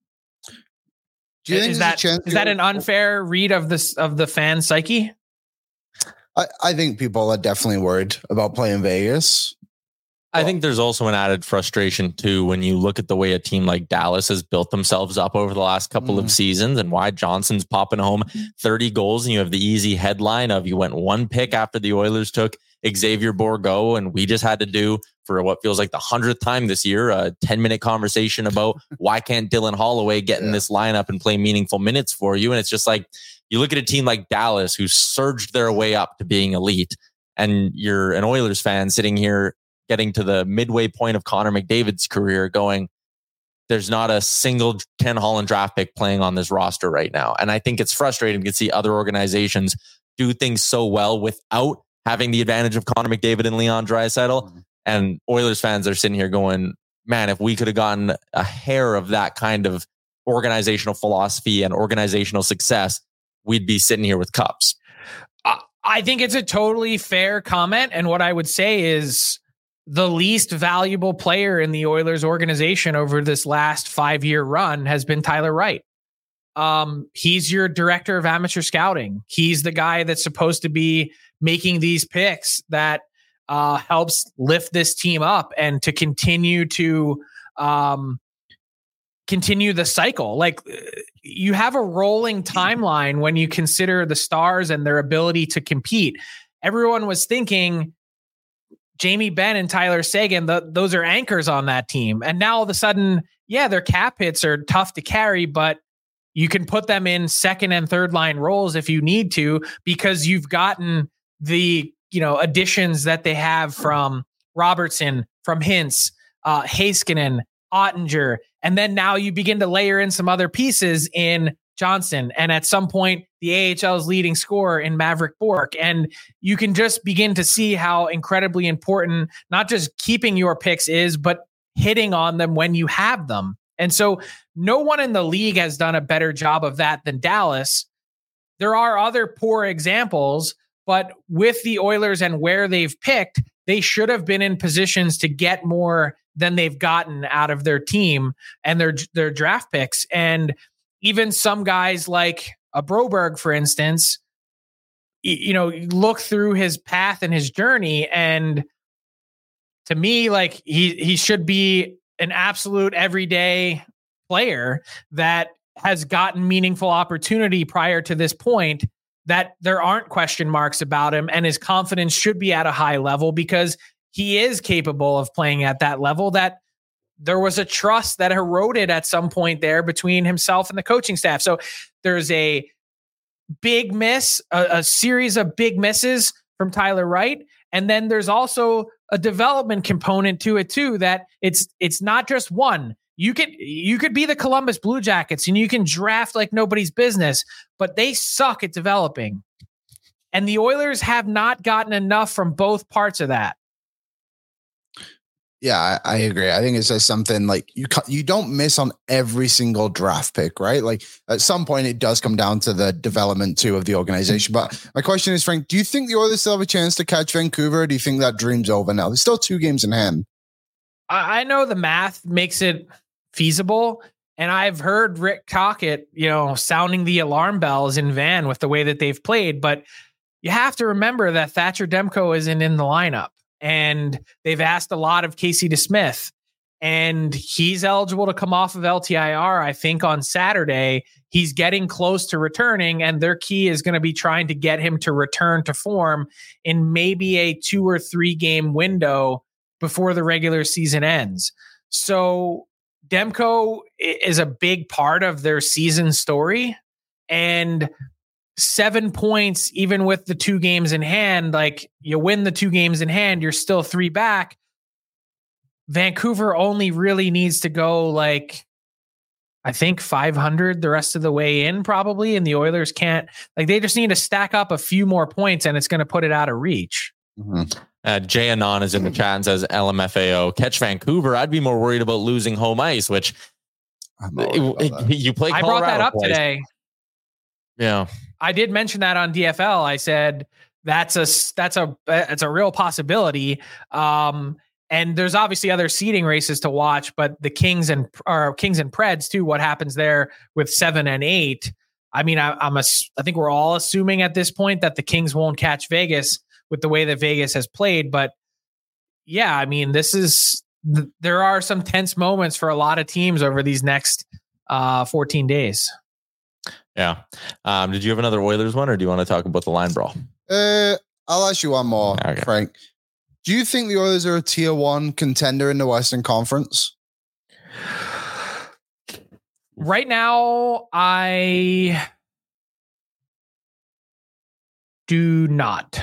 Do you think is that an unfair read of the fan psyche? I think people are definitely worried about playing Vegas. I think there's also an added frustration too when you look at the way a team like Dallas has built themselves up over the last couple of seasons and why Johnson's popping home 30 goals and you have the easy headline of you went 1 pick after the Oilers took Xavier Bourgault, and we just had to do, for what feels like the 100th time this year, a 10-minute conversation about why can't Dylan Holloway get in this lineup and play meaningful minutes for you. And it's just like, you look at a team like Dallas who surged their way up to being elite, and you're an Oilers fan sitting here getting to the midway point of Connor McDavid's career going, there's not a single Ken Holland draft pick playing on this roster right now. And I think it's frustrating to see other organizations do things so well without having the advantage of Connor McDavid and Leon Draisaitl. And Oilers fans are sitting here going, man, if we could have gotten a hair of that kind of organizational philosophy and organizational success, we'd be sitting here with cups. I think it's a totally fair comment. And what I would say is the least valuable player in the Oilers organization over this last 5-year run has been Tyler Wright. He's your director of amateur scouting. He's the guy that's supposed to be making these picks that helps lift this team up and to continue to continue the cycle. Like, you have a rolling timeline when you consider the Stars and their ability to compete. Everyone was thinking Jamie Benn and Tyler Seguin, those are anchors on that team. And now all of a sudden, their cap hits are tough to carry, but you can put them in second and third line roles if you need to, because you've gotten the, additions that they have from Robertson, from Hintz, Heiskanen, Ottinger. And then now you begin to layer in some other pieces in Johnson. And at some point, the AHL's leading scorer in Maverick Bourque. And you can just begin to see how incredibly important not just keeping your picks is, but hitting on them when you have them. And so no one in the league has done a better job of that than Dallas. There are other poor examples, but with the Oilers and where they've picked, they should have been in positions to get more than they've gotten out of their team and their draft picks. And even some guys like a Broberg, for instance, you look through his path and his journey, and to me, like he should be an absolute everyday player that has gotten meaningful opportunity prior to this point, that there aren't question marks about him, and his confidence should be at a high level because he is capable of playing at that level. That there was a trust that eroded at some point there between himself and the coaching staff. So there's a big miss, a series of big misses from Tyler Wright. And then there's also a development component to it too, that it's not just one. You could be the Columbus Blue Jackets and you can draft like nobody's business, but they suck at developing. And the Oilers have not gotten enough from both parts of that. Yeah, I agree. I think it's just something like you don't miss on every single draft pick, right? Like at some point it does come down to the development too of the organization. But my question is, Frank, do you think the Oilers still have a chance to catch Vancouver? Or do you think that dream's over now? There's still 2 games in hand. I know the math makes it feasible. And I've heard Rick Tocchet, sounding the alarm bells in Van with the way that they've played. But you have to remember that Thatcher Demko isn't in the lineup. And they've asked a lot of Casey DeSmith, and he's eligible to come off of LTIR. I think on Saturday, he's getting close to returning, and their key is going to be trying to get him to return to form in maybe a 2 or 3 game window before the regular season ends. So Demko is a big part of their season story, and 7 points, even with the 2 games in hand, like you win the 2 games in hand, you're still 3 back. Vancouver only really needs to go like, I think 500 the rest of the way in probably. And the Oilers can't, they just need to stack up a few more points and it's going to put it out of reach. Mm-hmm. Jay Anon is in the chat and says LMFAO catch Vancouver. I'd be more worried about losing home ice, which you play. I brought that up today. Yeah. I did mention that on DFL. I said that's a real possibility. And there's obviously other seeding races to watch, but the Kings and Preds too. What happens there with 7 and 8? I mean, I think we're all assuming at this point that the Kings won't catch Vegas with the way that Vegas has played. But yeah, I mean, there are some tense moments for a lot of teams over these next 14 days. Yeah. Did you have another Oilers one, or do you want to talk about the line brawl? I'll ask you one more, okay. Frank. Do you think the Oilers are a tier 1 contender in the Western Conference? Right now, I do not.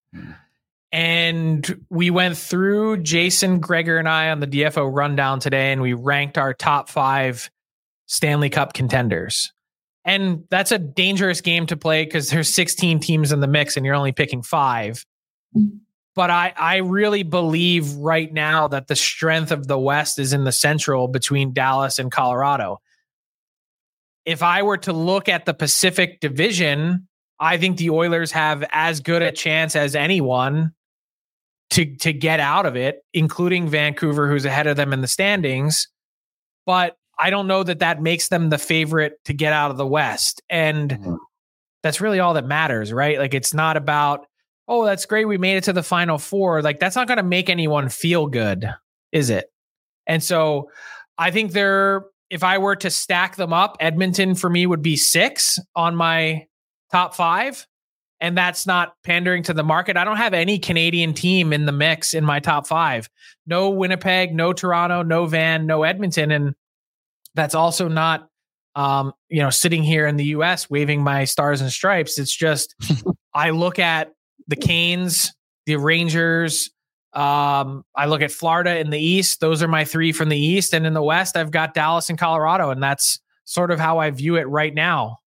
And we went through, Jason, Gregor, and I on the DFO rundown today, and we ranked our top 5 Stanley Cup contenders. And that's a dangerous game to play because there's 16 teams in the mix and you're only picking 5. But I really believe right now that the strength of the West is in the Central between Dallas and Colorado. If I were to look at the Pacific Division, I think the Oilers have as good a chance as anyone to get out of it, including Vancouver, who's ahead of them in the standings. But I don't know that makes them the favorite to get out of the West. And that's really all that matters, right? Like, it's not about, oh, that's great, we made it to the Final Four. Like, that's not going to make anyone feel good, is it? And so I think if I were to stack them up, Edmonton for me would be 6 on my top 5. And that's not pandering to the market. I don't have any Canadian team in the mix in my top 5. No Winnipeg, no Toronto, no Van, no Edmonton. And that's also not, sitting here in the US waving my stars and stripes. It's just, I look at the Canes, the Rangers. I look at Florida in the East. Those are my 3 from the East. And in the West, I've got Dallas and Colorado. And that's sort of how I view it right now.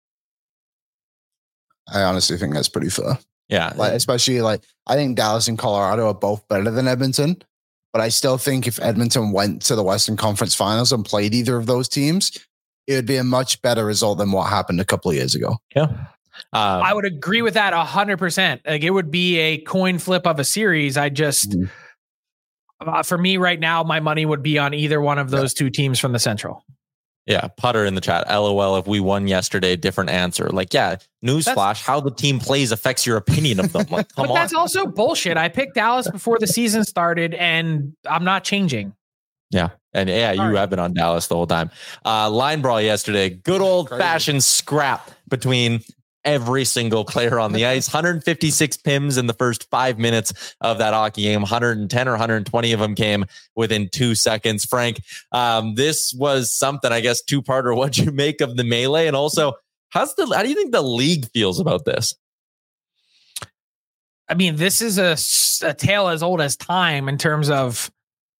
I honestly think that's pretty fair. Yeah. Especially I think Dallas and Colorado are both better than Edmonton. But I still think if Edmonton went to the Western Conference Finals and played either of those teams, it would be a much better result than what happened a couple of years ago. Yeah. I would agree with that 100%. Like it would be a coin flip of a series. I just, for me right now, my money would be on either one of those two teams from the Central. Yeah, Putter in the chat. LOL, if we won yesterday, different answer. Like, yeah, newsflash, how the team plays affects your opinion of them. Like, come on. That's also bullshit. I picked Dallas before the season started, and I'm not changing. Yeah. And yeah, you have been on Dallas the whole time. Line brawl yesterday. Good old fashioned scrap between every single player on the ice. 156 PIMs in the first 5 minutes of that hockey game. 110 or 120 of them came within 2 seconds. Frank, this was something, I guess, two-parter. What'd you make of the melee? And also, how do you think the league feels about this? I mean, this is a tale as old as time in terms of,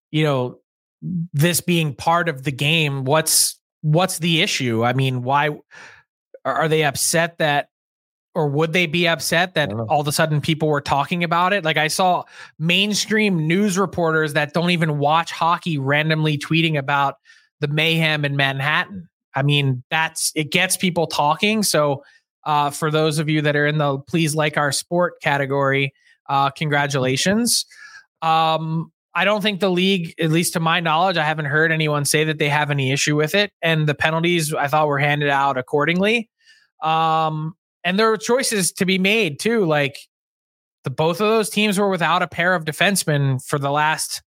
this being part of the game. What's the issue? I mean, why are they upset that, or would they be upset that all of a sudden people were talking about it? Like I saw mainstream news reporters that don't even watch hockey randomly tweeting about the mayhem in Manhattan. I mean, it gets people talking. So for those of you that are in the please like our sport category, congratulations. I don't think the league, at least to my knowledge, I haven't heard anyone say that they have any issue with it. And the penalties I thought were handed out accordingly. And there were choices to be made too. Like both of those teams were without a pair of defensemen for the last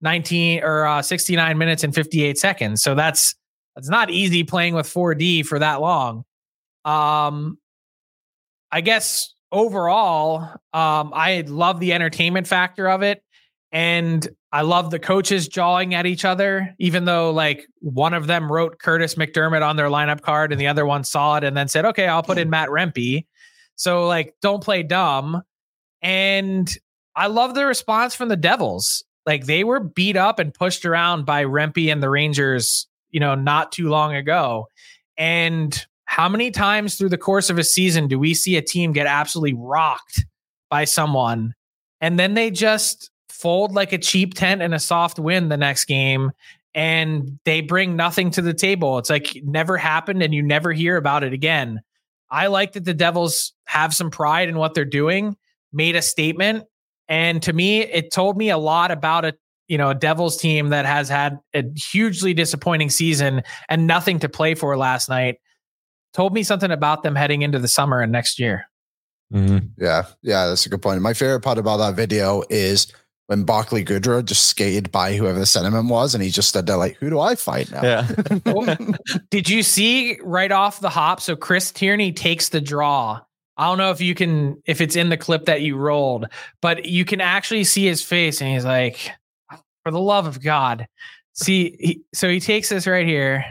69 minutes and 58 seconds. So that's not easy playing with 4D for that long. I guess overall, I love the entertainment factor of it. And I love the coaches jawing at each other, even though like one of them wrote Curtis McDermott on their lineup card and the other one saw it and then said, okay, I'll put in Matt Rempe. So like, don't play dumb. And I love the response from the Devils. Like they were beat up and pushed around by Rempe and the Rangers, not too long ago. And how many times through the course of a season do we see a team get absolutely rocked by someone and then they just fold like a cheap tent in a soft wind the next game and they bring nothing to the table? It's like it never happened and you never hear about it again. I like that the Devils have some pride in what they're doing, made a statement. And to me, it told me a lot about a Devils team that has had a hugely disappointing season and nothing to play for last night. Told me something about them heading into the summer and next year. Mm-hmm. Yeah, that's a good point. My favorite part about that video is when Barclay Goodrow just skated by whoever the centerman was, and he just stood there like, who do I fight now? Yeah. Did you see right off the hop? So Chris Tierney takes the draw. I don't know if it's in the clip that you rolled, but you can actually see his face, and he's like, for the love of God. See, so he takes this right here.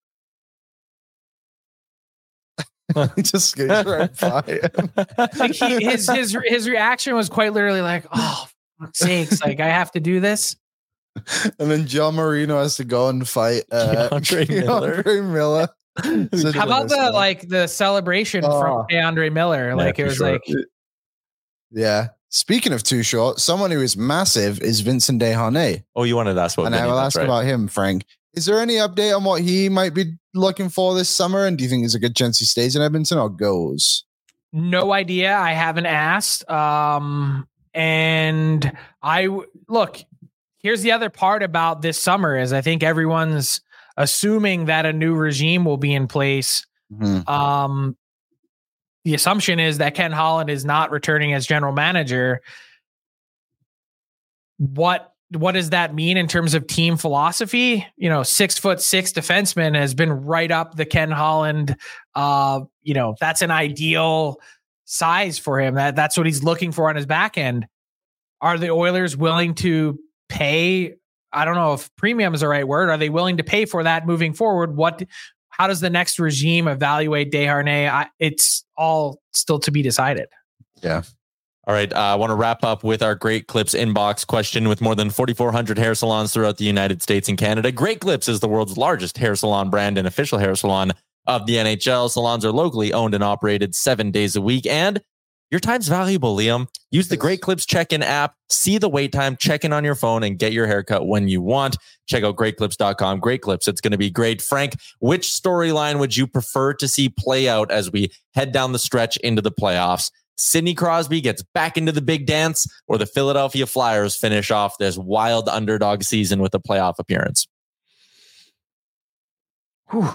He just skates right by him. Like his reaction was quite literally like, oh, for fuck's sakes, like I have to do this. And then John Marino has to go and fight Andre Miller. How about the celebration from Andre Miller? Like it was like, yeah. Speaking of too short, someone who is massive is Vincent Desharnais. Oh, you wanted to ask about and I will ask about him, Frank. Is there any update on what he might be looking for this summer? And do you think there's a good chance he stays in Edmonton or goes? No idea. I haven't asked. And here's the other part about this summer is I think everyone's assuming that a new regime will be in place. Mm-hmm. The assumption is that Ken Holland is not returning as general manager. What does that mean in terms of team philosophy? 6'6" defenseman has been right up the Ken Holland. That's an ideal size for him. That's what he's looking for on his back end. Are the Oilers willing to pay? I don't know if premium is the right word. Are they willing to pay for that moving forward? How does the next regime evaluate Desharnais? It's all still to be decided. Yeah. All right. I want to wrap up with our Great Clips inbox question. With more than 4,400 hair salons throughout the United States and Canada, Great Clips is the world's largest hair salon brand and official hair salon of the NHL. Salons are locally owned and operated 7 days a week and Your time's valuable, Liam. Use the Great Clips check-in app, see the wait time, check in on your phone, and get your haircut when you want. Check out greatclips.com. Great Clips. It's going to be great. Frank, which storyline would you prefer to see play out as we head down the stretch into the playoffs? Sidney Crosby gets back into the big dance, or the Philadelphia Flyers finish off this wild underdog season with a playoff appearance? Whew.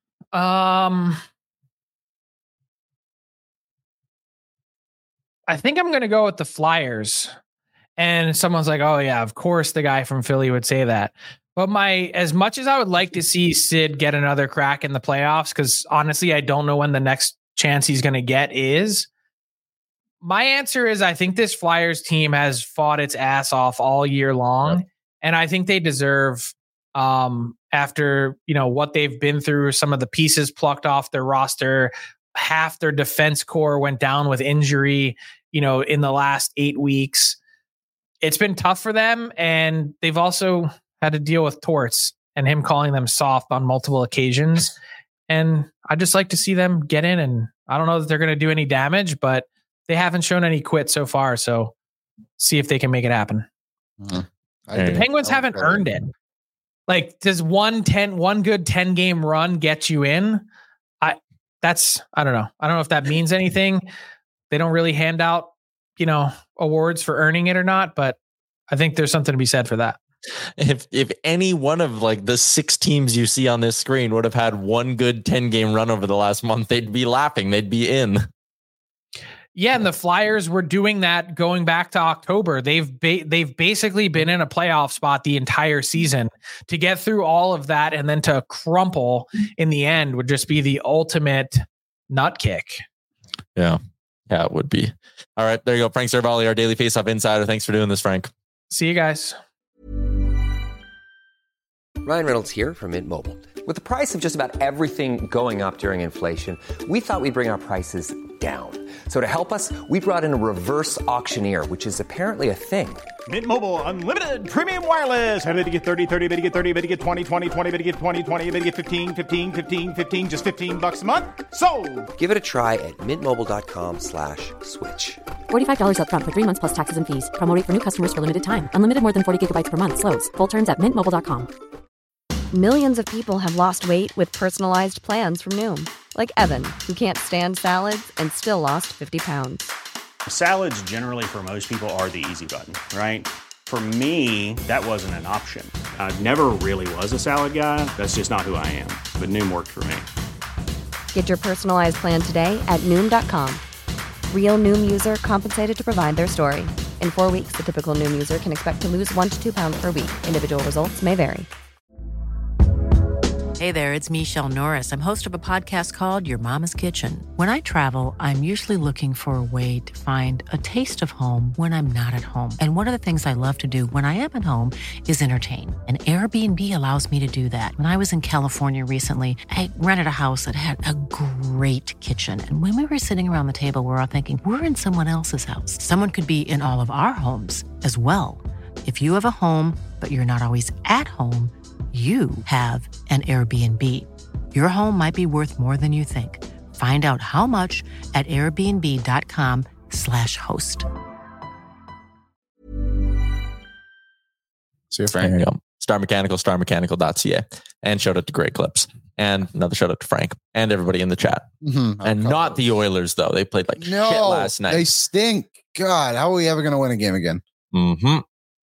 I think I'm going to go with the Flyers. And someone's like, oh yeah, of course the guy from Philly would say that. But as much as I would like to see Sid get another crack in the playoffs, because honestly, I don't know when the next chance he's going to get is. My answer is I think this Flyers team has fought its ass off all year long. Yep. And I think they deserve, after, what they've been through, some of the pieces plucked off their roster, half their defense core went down with injury, in the last 8 weeks. It's been tough for them. And they've also had to deal with Torts and him calling them soft on multiple occasions. And I just like to see them get in, and I don't know that they're going to do any damage, but they haven't shown any quit so far. So see if they can make it happen. Mm-hmm. The Penguins haven't earned it. Like, does one good 10 game run get you in? I don't know. I don't know if that means anything. They don't really hand out, awards for earning it or not, but I think there's something to be said for that. If any one of the 6 teams you see on this screen would have had one good 10 game run over the last month, they'd be laughing. They'd be in. Yeah, and the Flyers were doing that going back to October. They've basically been in a playoff spot the entire season. To get through all of that and then to crumple in the end would just be the ultimate nut kick. Yeah, it would be. All right, there you go. Frank Seravalli, our Daily Faceoff Insider. Thanks for doing this, Frank. See you guys. Ryan Reynolds here from Mint Mobile. With the price of just about everything going up during inflation, we thought we'd bring our prices down. So to help us, we brought in a reverse auctioneer, which is apparently a thing. Mint Mobile Unlimited Premium Wireless. How to get 30, 30, bit to get 30, bit to get 20, 20, 20, bit to get 20, 20, bit to get 15, 15, 15, 15, just $15 a month? Sold! Give it a try at mintmobile.com/switch. $45 up front for 3 months plus taxes and fees. Promo rate for new customers for limited time. Unlimited more than 40 gigabytes per month. Slows full terms at mintmobile.com. Millions of people have lost weight with personalized plans from Noom. Like Evan, who can't stand salads and still lost 50 pounds. Salads generally for most people are the easy button, right? For me, that wasn't an option. I never really was a salad guy. That's just not who I am. But Noom worked for me. Get your personalized plan today at Noom.com. Real Noom user compensated to provide their story. In 4 weeks, the typical Noom user can expect to lose 1 to 2 pounds per week. Individual results may vary. Hey there, it's Michelle Norris. I'm host of a podcast called Your Mama's Kitchen. When I travel, I'm usually looking for a way to find a taste of home when I'm not at home. And one of the things I love to do when I am at home is entertain. And Airbnb allows me to do that. When I was in California recently, I rented a house that had a great kitchen. And when we were sitting around the table, we were all thinking, we're in someone else's house. Someone could be in all of our homes as well. If you have a home, but you're not always at home, you have an Airbnb. Your home might be worth more than you think. Find out how much at airbnb.com/host. See you, Frank. There you go. Star Mechanical, starmechanical.ca. And shout out to Great Clips. And another shout out to Frank and everybody in the chat. Mm-hmm. And not the Oilers, though. They played shit last night. They stink. God, how are we ever going to win a game again? Mm-hmm.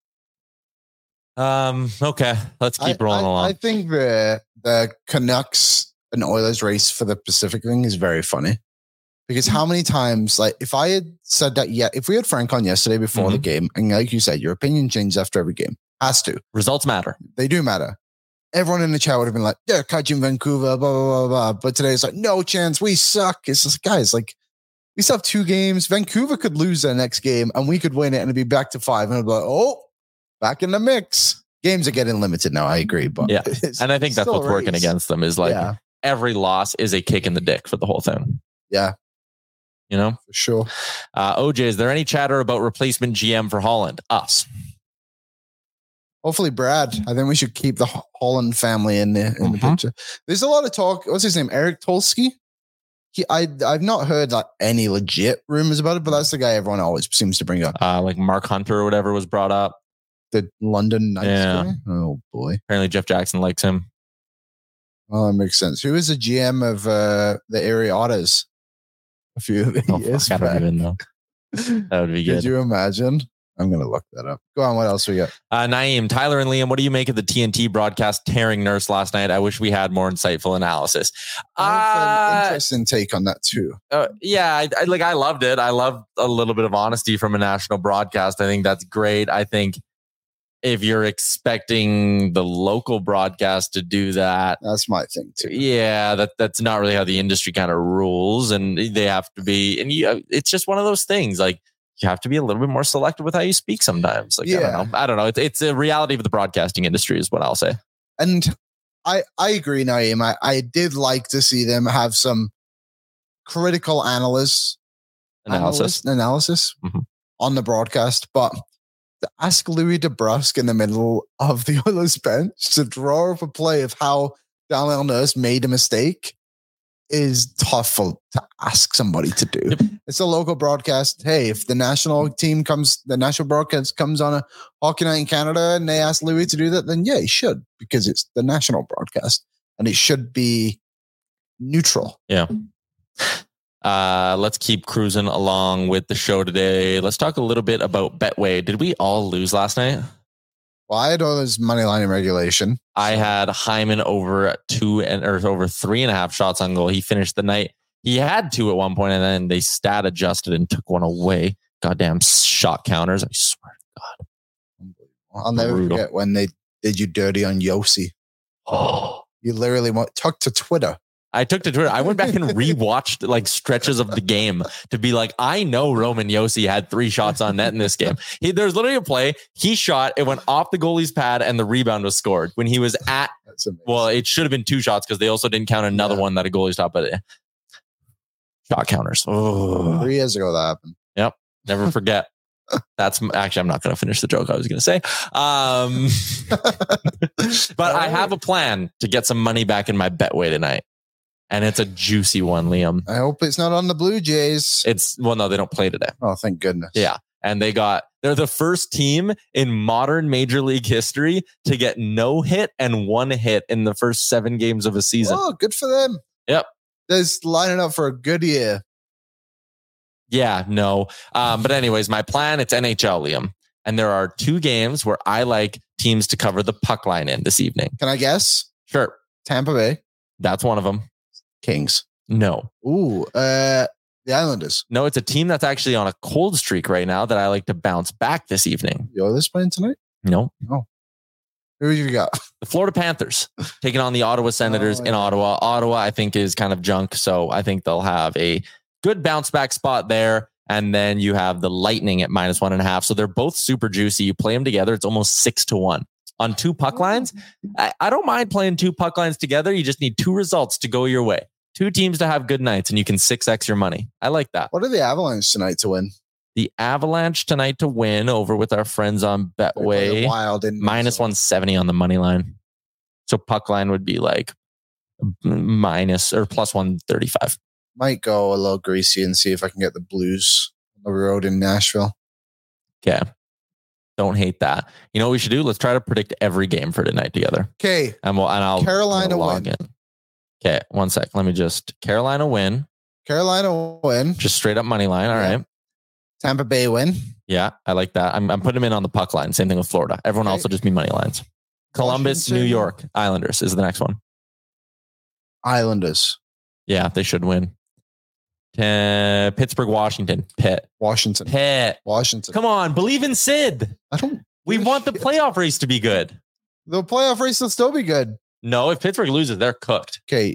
Okay, let's keep rolling along. I think the Canucks and Oilers race for the Pacific thing is very funny, because how many times, if I had said that, if we had Frank on yesterday before the game, and like you said, your opinion changes after every game, has to. Results matter. They do matter. Everyone in the chat would have been like, "Yeah, catch in Vancouver, blah blah blah blah." But today it's like, no chance, we suck. It's just, guys, we still have 2 games. Vancouver could lose their next game, and we could win it, and it'd be back to 5, and it'd be like, oh. Back in the mix. Games are getting limited now. I agree, but yeah, and I think that's what's working against them is every loss is a kick in the dick for the whole thing. Yeah, for sure. OJ, is there any chatter about replacement GM for Holland? Us. Hopefully, Brad. I think we should keep the Holland family in the picture. There's a lot of talk. What's his name? Eric Tulsky. I've not heard like any legit rumors about it, but that's the guy everyone always seems to bring up. Like Mark Hunter or whatever was brought up. The London Knights Yeah. guy? Oh boy. Apparently Jeff Jackson likes him. Oh, that makes sense. Who is the GM of the Erie Otters? A few years I don't back. even know. That would be good. Could you imagine? I'm going to look that up. Go on. What else we got? Naeem, Tyler, and Liam, what do you make of the TNT broadcast tearing Nurse last night? I wish we had more insightful analysis. I have an interesting take on that too. Yeah, I loved it. I love a little bit of honesty from a national broadcast. I think that's great. I think if you're expecting the local broadcast to do that, that's my thing too. Yeah, that's not really how the industry kind of rules, and they have to be. And it's just one of those things. Like, you have to be a little bit more selective with how you speak sometimes. Like, I don't know. It's a reality of the broadcasting industry is what I'll say. And I agree, Naeem. I did like to see them have some critical analysis Mm-hmm. on the broadcast. But to ask Louis DeBrusque in the middle of the Oilers bench to draw up a play of how Darnell Nurse made a mistake is tough to ask somebody to do. Yep. It's a local broadcast. Hey, if the national broadcast comes on a hockey night in Canada and they ask Louis to do that, then yeah, he should, because it's the national broadcast and it should be neutral. Yeah. Let's keep cruising along with the show today. Let's talk a little bit about Betway. Did we all lose last night? Well, I had all this money line in regulation. I had Hyman over 3.5 shots on goal. He finished the night. He had 2 at one point, and then they stat adjusted and took one away. Goddamn shot counters. I swear to God. I'll never forget when they did you dirty on Yossi. Oh, you literally took to Twitter. I took to Twitter. I went back and rewatched like stretches of the game to be like, I know Roman Yossi had 3 shots on net in this game. There's literally a play. He shot, it went off the goalie's pad, and the rebound was scored when he was at. Well, it should have been 2 shots because they also didn't count another one that a goalie stopped. But shot counters. Oh. 3 years ago that happened. Yep. Never forget. That's actually, I'm not going to finish the joke I was going to say. But I have a plan to get some money back in my Betway tonight. And it's a juicy one, Liam. I hope it's not on the Blue Jays. No, they don't play today. Oh, thank goodness. Yeah. And they're the first team in modern Major League history to get no hit and 1 hit in the first 7 games of a season. Oh, good for them. Yep. They're lining up for a good year. Yeah, no. But anyways, my plan, it's NHL, Liam. And there are 2 games where I like teams to cover the puck line in this evening. Can I guess? Sure. Tampa Bay. That's one of them. Kings. No. Ooh, the Islanders. No, it's a team that's actually on a cold streak right now that I like to bounce back this evening. The Oilers playing tonight? No. Oh. Who you got? The Florida Panthers taking on the Ottawa Senators in Ottawa. Ottawa, I think, is kind of junk. So I think they'll have a good bounce back spot there. And then you have the Lightning at -1.5. So they're both super juicy. You play them together, it's almost 6-1. On 2 puck lines, I don't mind playing 2 puck lines together. You just need 2 results to go your way. 2 teams to have good nights, and you can 6x your money. I like that. What are the Avalanche tonight to win? The Avalanche tonight to win over with our friends on Betway. Wild -170 on the money line. So puck line would be like minus or +135. Might go a little greasy and see if I can get the Blues on the road in Nashville. Okay. Don't hate that. You know what we should do? Let's try to predict every game for tonight together. Okay. And I'll Carolina log win. in. Okay, 1 sec. Let me just Carolina win. Carolina win. Just straight up money line. All right. Tampa Bay win. Yeah, I like that. I'm putting them in on the puck line. Same thing with Florida. Everyone else will just be money lines. Columbus, Washington. New York, Islanders is the next one. Islanders. Yeah, they should win. Pittsburgh, Washington, Washington. Washington. Come on, believe in Sid. We want the playoff race to be good. The playoff race will still be good. No, if Pittsburgh loses, they're cooked. Okay.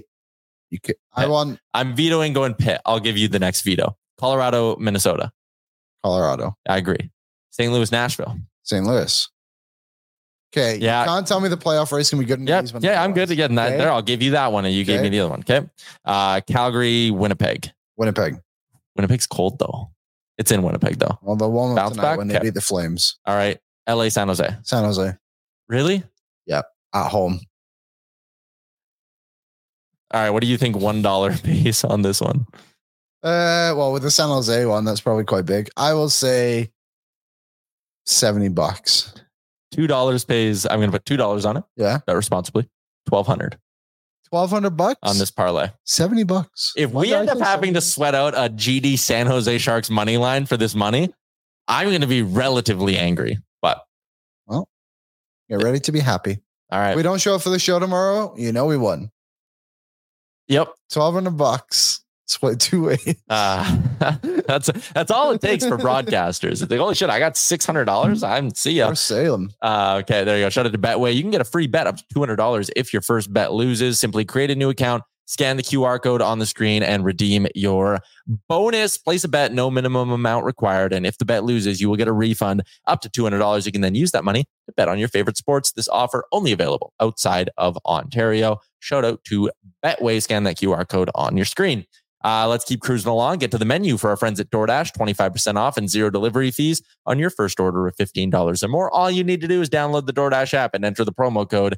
I'm vetoing going Pitt. I'll give you the next veto. Colorado, Minnesota. Colorado. I agree. St. Louis, Nashville. St. Louis. Okay. Yeah. You can't tell me the playoff race can be good in these ones. Yeah, I'm good to getting that there. I'll give you that one, and you gave me the other one. Okay. Calgary, Winnipeg. Winnipeg's cold though. It's in Winnipeg though. Well, the one Bounce tonight back when they beat the Flames. All right. LA, San Jose. San Jose. Really? Yep. At home. All right. What do you think $1 pays on this one? Well, with the San Jose one, that's probably quite big. I will say $70. $2 pays. I'm going to put $2 on it. Yeah. Bet responsibly. $1,200. $1,200 on this parlay. $70. If we end up having to sweat out a GD San Jose Sharks money line for this money, I'm going to be relatively angry. But well, get ready to be happy. All right. If we don't show up for the show tomorrow, you know we won. Yep. $1,200. Split 2 ways. That's all it takes for broadcasters. It's like, holy shit, I got $600. I'm see ya. For Salem. Okay, there you go. Shout out to Betway. You can get a free bet up to $200 if your first bet loses. Simply create a new account, scan the QR code on the screen, and redeem your bonus. Place a bet, no minimum amount required. And if the bet loses, you will get a refund up to $200. You can then use that money to bet on your favorite sports. This offer only available outside of Ontario. Shout out to Betway. Scan that QR code on your screen. Let's keep cruising along. Get to the menu for our friends at DoorDash. 25% off and zero delivery fees on your first order of $15 or more. All you need to do is download the DoorDash app and enter the promo code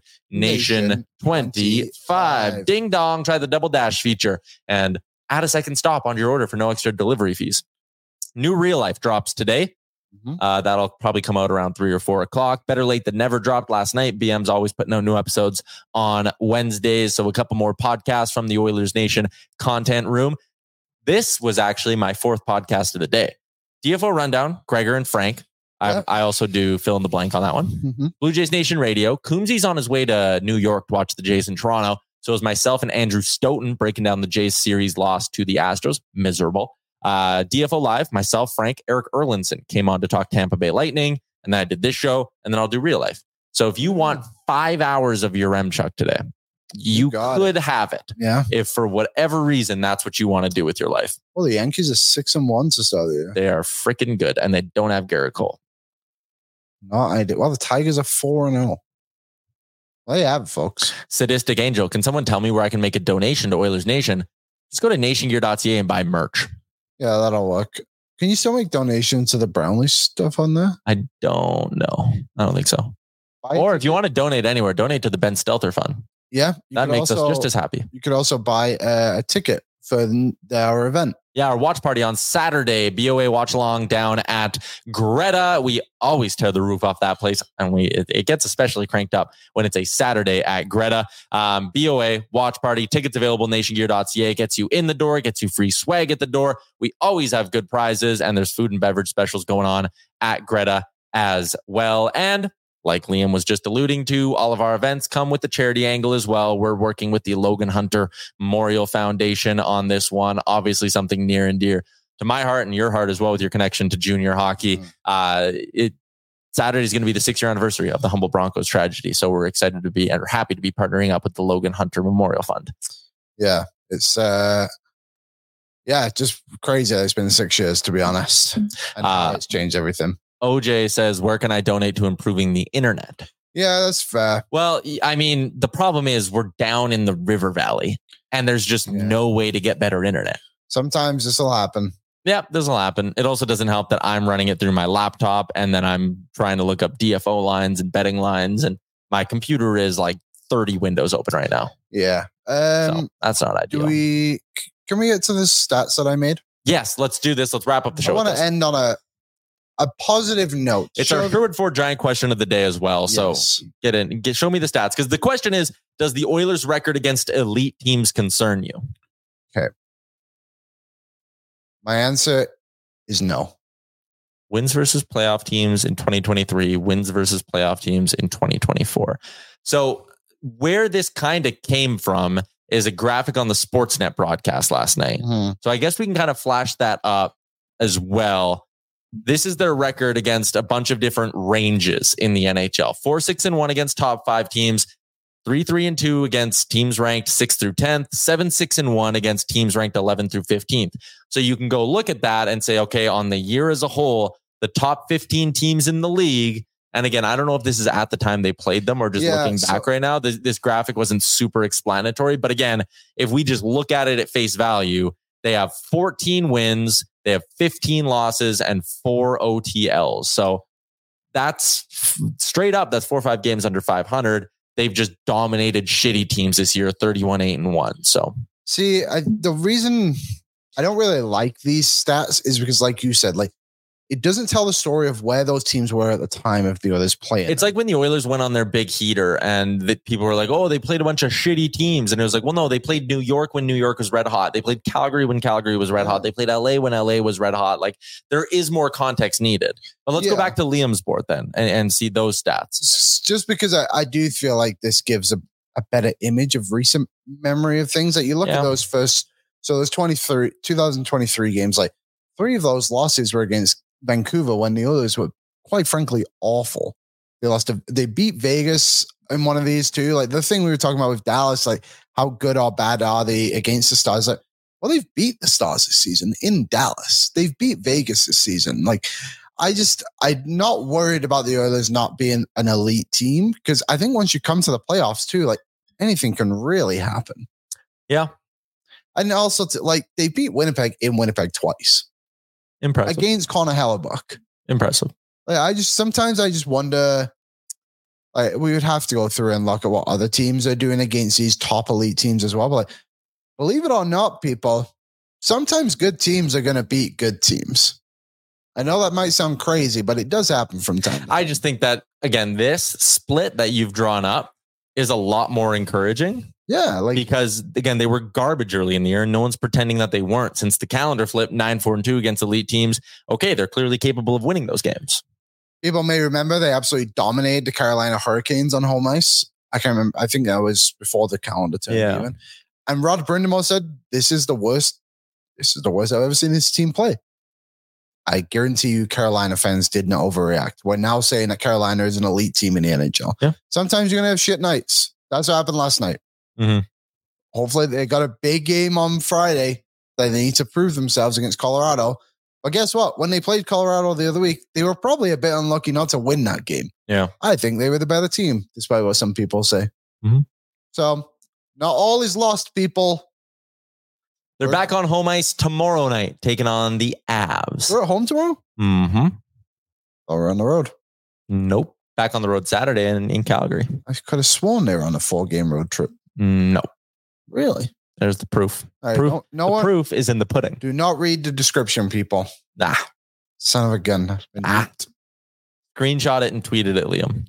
NATION25. Ding dong. Try the Double Dash feature and add a second stop on your order for no extra delivery fees. New Real Life drops today. That'll probably come out around 3 or 4 o'clock. Better late than never dropped last night. BM's always putting out new episodes on Wednesdays. So a couple more podcasts from the Oilers Nation content room. This was actually my 4th podcast of the day. DFO Rundown, Gregor and Frank. I also do fill in the blank on that one. Blue Jays Nation Radio. Coombsy's on his way to New York to watch the Jays in Toronto. So it was myself and Andrew Stoughton breaking down the Jays series loss to the Astros. Miserable. DFO Live, myself, Frank, Eric Erlinson came on to talk Tampa Bay Lightning, and then I did this show, and then I'll do Real Life. So if you want 5 hours of your Remchuck today, you could have it. Yeah. If for whatever reason that's what you want to do with your life. Well, the Yankees are 6-1 to start the year. They are freaking good, and they don't have Garrett Cole. No, I did. Well, the Tigers are 4-0. Well, you have it, folks. Sadistic Angel, can someone tell me where I can make a donation to Oilers Nation? Just go to nationgear.ca and buy merch. Yeah, that'll work. Can you still make donations to the Brownlee stuff on there? I don't know. I don't think so. Or if you want to donate anywhere, donate to the Ben Stelter Fund. Yeah. That makes us just as happy. You could also buy a ticket for our event. Yeah, our watch party on Saturday, BOA watch along down at Greta. We always tear the roof off that place, and it gets especially cranked up when it's a Saturday at Greta. BOA watch party, tickets available, nationgear.ca, gets you in the door, gets you free swag at the door. We always have good prizes, and there's food and beverage specials going on at Greta as well. And like Liam was just alluding to, all of our events come with the charity angle as well. We're working with the Logan Hunter Memorial Foundation on this one. Obviously something near and dear to my heart and your heart as well with your connection to junior hockey. Saturday is going to be the 6-year anniversary of the Humboldt Broncos tragedy. So we're excited to be and happy to be partnering up with the Logan Hunter Memorial Fund. Yeah, it's just crazy that it's been 6 years, to be honest. And it's changed everything. OJ says, where can I donate to improving the internet? Yeah, that's fair. Well, I mean, the problem is we're down in the River Valley and there's just no way to get better internet. Sometimes this will happen. Yeah, this will happen. It also doesn't help that I'm running it through my laptop and then I'm trying to look up DFO lines and betting lines, and my computer is like 30 windows open right now. Yeah. So that's not ideal. Can we get to the stats that I made? Yes, let's do this. Let's wrap up the show. I want to end on a positive note. It's our Sherwood Ford Giant question of the day as well. So get in, show me the stats. Because the question is, does the Oilers' record against elite teams concern you? Okay. My answer is no. Wins versus playoff teams in 2023, wins versus playoff teams in 2024. So where this kind of came from is a graphic on the Sportsnet broadcast last night. So I guess we can kind of flash that up as well. This is their record against a bunch of different ranges in the NHL. 4-6-1 against top 5 teams, 3-3-2 against teams ranked 6th through 10th, 7-6-1 against teams ranked 11th through 15th. So you can go look at that and say, okay, on the year as a whole, the top 15 teams in the league. And again, I don't know if this is at the time they played them or just looking back right now. This graphic wasn't super explanatory. But again, if we just look at it at face value, they have 14 wins. They have 15 losses and 4 OTLs. So that's straight up. That's 4 or 5 games under 500. they've just dominated shitty teams this year, 31-8-1. So see, the reason I don't really like these stats is because, like you said, like it doesn't tell the story of where those teams were at the time of the Oilers playing. It's like when the Oilers went on their big heater and the people were like, oh, they played a bunch of shitty teams. And it was like, well, no, they played New York when New York was red hot. They played Calgary when Calgary was red hot. They played LA when LA was red hot. Like there is more context needed. But let's go back to Liam's board then and see those stats. Just because I do feel like this gives a better image of recent memory of things that you look at those first. So those 2023 games, like 3 of those losses were against Vancouver when the Oilers were quite frankly awful. They beat Vegas in one of these too. Like the thing we were talking about with Dallas, like how good or bad are they against the Stars? Like, well, they've beat the Stars this season in Dallas. They've beat Vegas this season. Like I'm not worried about the Oilers not being an elite team because I think once you come to the playoffs too, like anything can really happen. Yeah. And also like they beat Winnipeg in Winnipeg twice. Impressive. Against Connor Hellebuck. Impressive. Like sometimes I just wonder, like we would have to go through and look at what other teams are doing against these top elite teams as well. But like, believe it or not, people, sometimes good teams are going to beat good teams. I know that might sound crazy, but it does happen from time to time. I just think that, again, this split that you've drawn up is a lot more encouraging. Yeah, because again, they were garbage early in the year and no one's pretending that they weren't. Since the calendar flipped 9-4-2 against elite teams, okay, they're clearly capable of winning those games. People may remember they absolutely dominated the Carolina Hurricanes on home ice. I can't remember. I think that was before the calendar turned even. And Rod Brind'Amour said, this is the worst I've ever seen this team play. I guarantee you Carolina fans didn't overreact. We're now saying that Carolina is an elite team in the NHL. Yeah. Sometimes you're going to have shit nights. That's what happened last night. Mm-hmm. Hopefully they got a big game on Friday that they need to prove themselves against Colorado. But guess what? When they played Colorado the other week, they were probably a bit unlucky not to win that game. Yeah. I think they were the better team, despite what some people say. Mm-hmm. So not all is lost, people. They're back on home ice tomorrow night, taking on the Avs. We're at home tomorrow? Mm-hmm. Oh, we're on the road. Nope. Back on the road Saturday in Calgary. I could have sworn they were on a 4-game road trip. No. Really? There's the proof. Right, proof is in the pudding. Do not read the description, people. Nah. Son of a gun. Screenshot it and tweet it at Liam.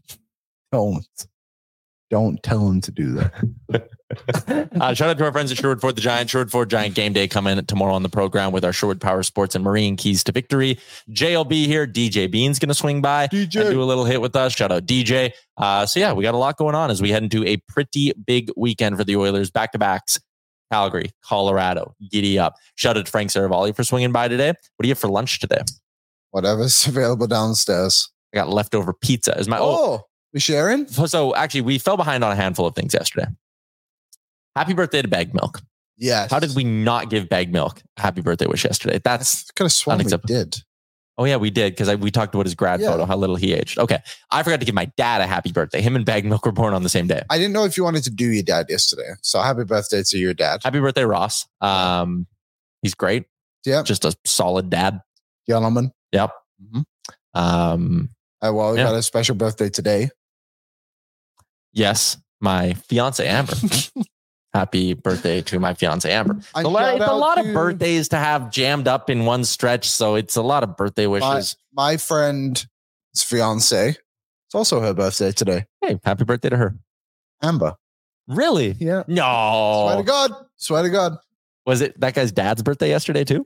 Don't tell him to do that. Shout out to our friends at Sherwood Ford the Giant. Sherwood Ford Giant game day coming tomorrow on the program with our Sherwood Power Sports and Marine keys to victory. Jay will be here. DJ Bean's going to swing by and do a little hit with us. Shout out DJ. So yeah, we got a lot going on as we head into a pretty big weekend for the Oilers. Back-to-backs. Calgary, Colorado, giddy up. Shout out to Frank Saravalli for swinging by today. What do you have for lunch today? Whatever's available downstairs. I got leftover pizza. We sharing? So actually, we fell behind on a handful of things yesterday. Happy birthday to Bag Milk. Yes. How did we not give Bag Milk a happy birthday wish yesterday? That's kind of sworn we did. Oh yeah, we did because we talked about his grad photo, how little he aged. Okay, I forgot to give my dad a happy birthday. Him and Bag Milk were born on the same day. I didn't know if you wanted to do your dad yesterday, so happy birthday to your dad. Happy birthday, Ross. He's great. Yeah, just a solid dad, gentleman. Yep. Mm-hmm. We got a special birthday today. Yes, my fiance Amber. Happy birthday to my fiance Amber. It's a lot of birthdays to have jammed up in one stretch, so it's a lot of birthday wishes. My friend's fiance, it's also her birthday today. Hey, happy birthday to her. Amber. Really? Yeah. No. Swear to God. Was it that guy's dad's birthday yesterday too?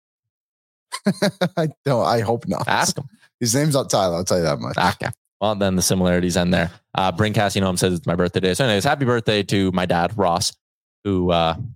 I hope not. Ask him. His name's not Tyler, I'll tell you that much. Okay. Well, then the similarities end there. Brink Cassinome says it's my birthday today. So anyways, happy birthday to my dad, Ross, who,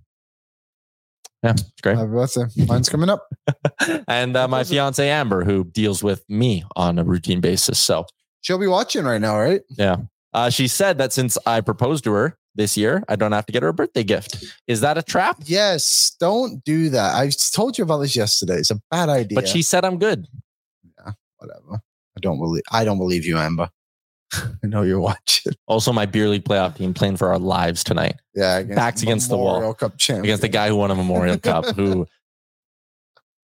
it's great. Happy birthday. Mine's coming up. And my fiance, Amber, who deals with me on a routine basis. So she'll be watching right now, right? Yeah. She said that since I proposed to her this year, I don't have to get her a birthday gift. Is that a trap? Yes. Don't do that. I told you about this yesterday. It's a bad idea. But she said I'm good. Yeah, whatever. I don't believe you, Amber. I know you're watching. Also, my beer league playoff team playing for our lives tonight. Yeah, backs against the wall Cup champion. Against the guy who won a Memorial Cup. Who,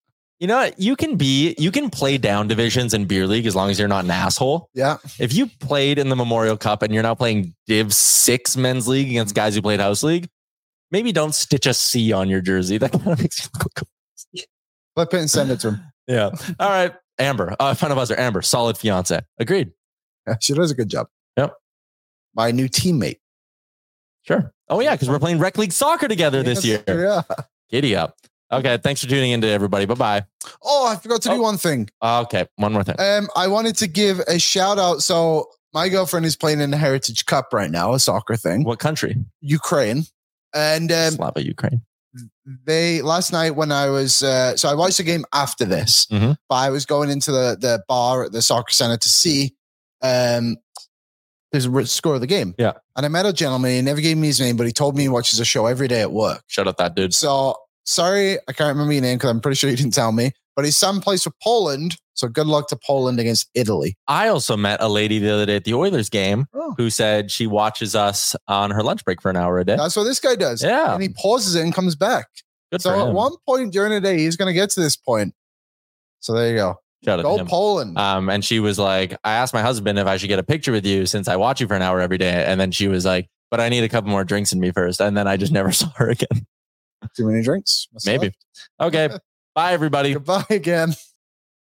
You know what? You can play down divisions in beer league as long as you're not an asshole. Yeah. If you played in the Memorial Cup and you're now playing Div 6 men's league against guys who played house league, maybe don't stitch a C on your jersey. That kind of makes you look cool. Flip it and send it to him. Yeah. All right. Amber, final buzzer. Amber, solid fiance. Agreed. Yeah, she does a good job. Yep. My new teammate. Sure. Oh yeah, because we're playing rec league soccer together this year. Yeah. Giddy up. Okay. Thanks for tuning in to everybody. Bye-bye. Oh, I forgot to do one thing. Okay. One more thing. I wanted to give a shout out. So my girlfriend is playing in the Heritage Cup right now, a soccer thing. What country? Ukraine. And Slava Ukraine. They last night when I was so I watched the game after this, but I was going into the bar at the soccer center to see the score of the game. Yeah. And I met a gentleman. He never gave me his name, but he told me he watches a show every day at work. Shout out that dude. So sorry, I can't remember your name because I'm pretty sure you didn't tell me. But his son plays for Poland. So good luck to Poland against Italy. I also met a lady the other day at the Oilers game who said she watches us on her lunch break for an hour a day. That's what this guy does. Yeah. And he pauses it and comes back. Good so for him. at one point during the day, he's going to get to this point. So there you go. Shout out Go to him. Poland. And she was like, I asked my husband if I should get a picture with you since I watch you for an hour every day. And then she was like, but I need a couple more drinks in me first. And then I just never saw her again. Too many drinks? Maybe. Okay. Bye, everybody. Goodbye again.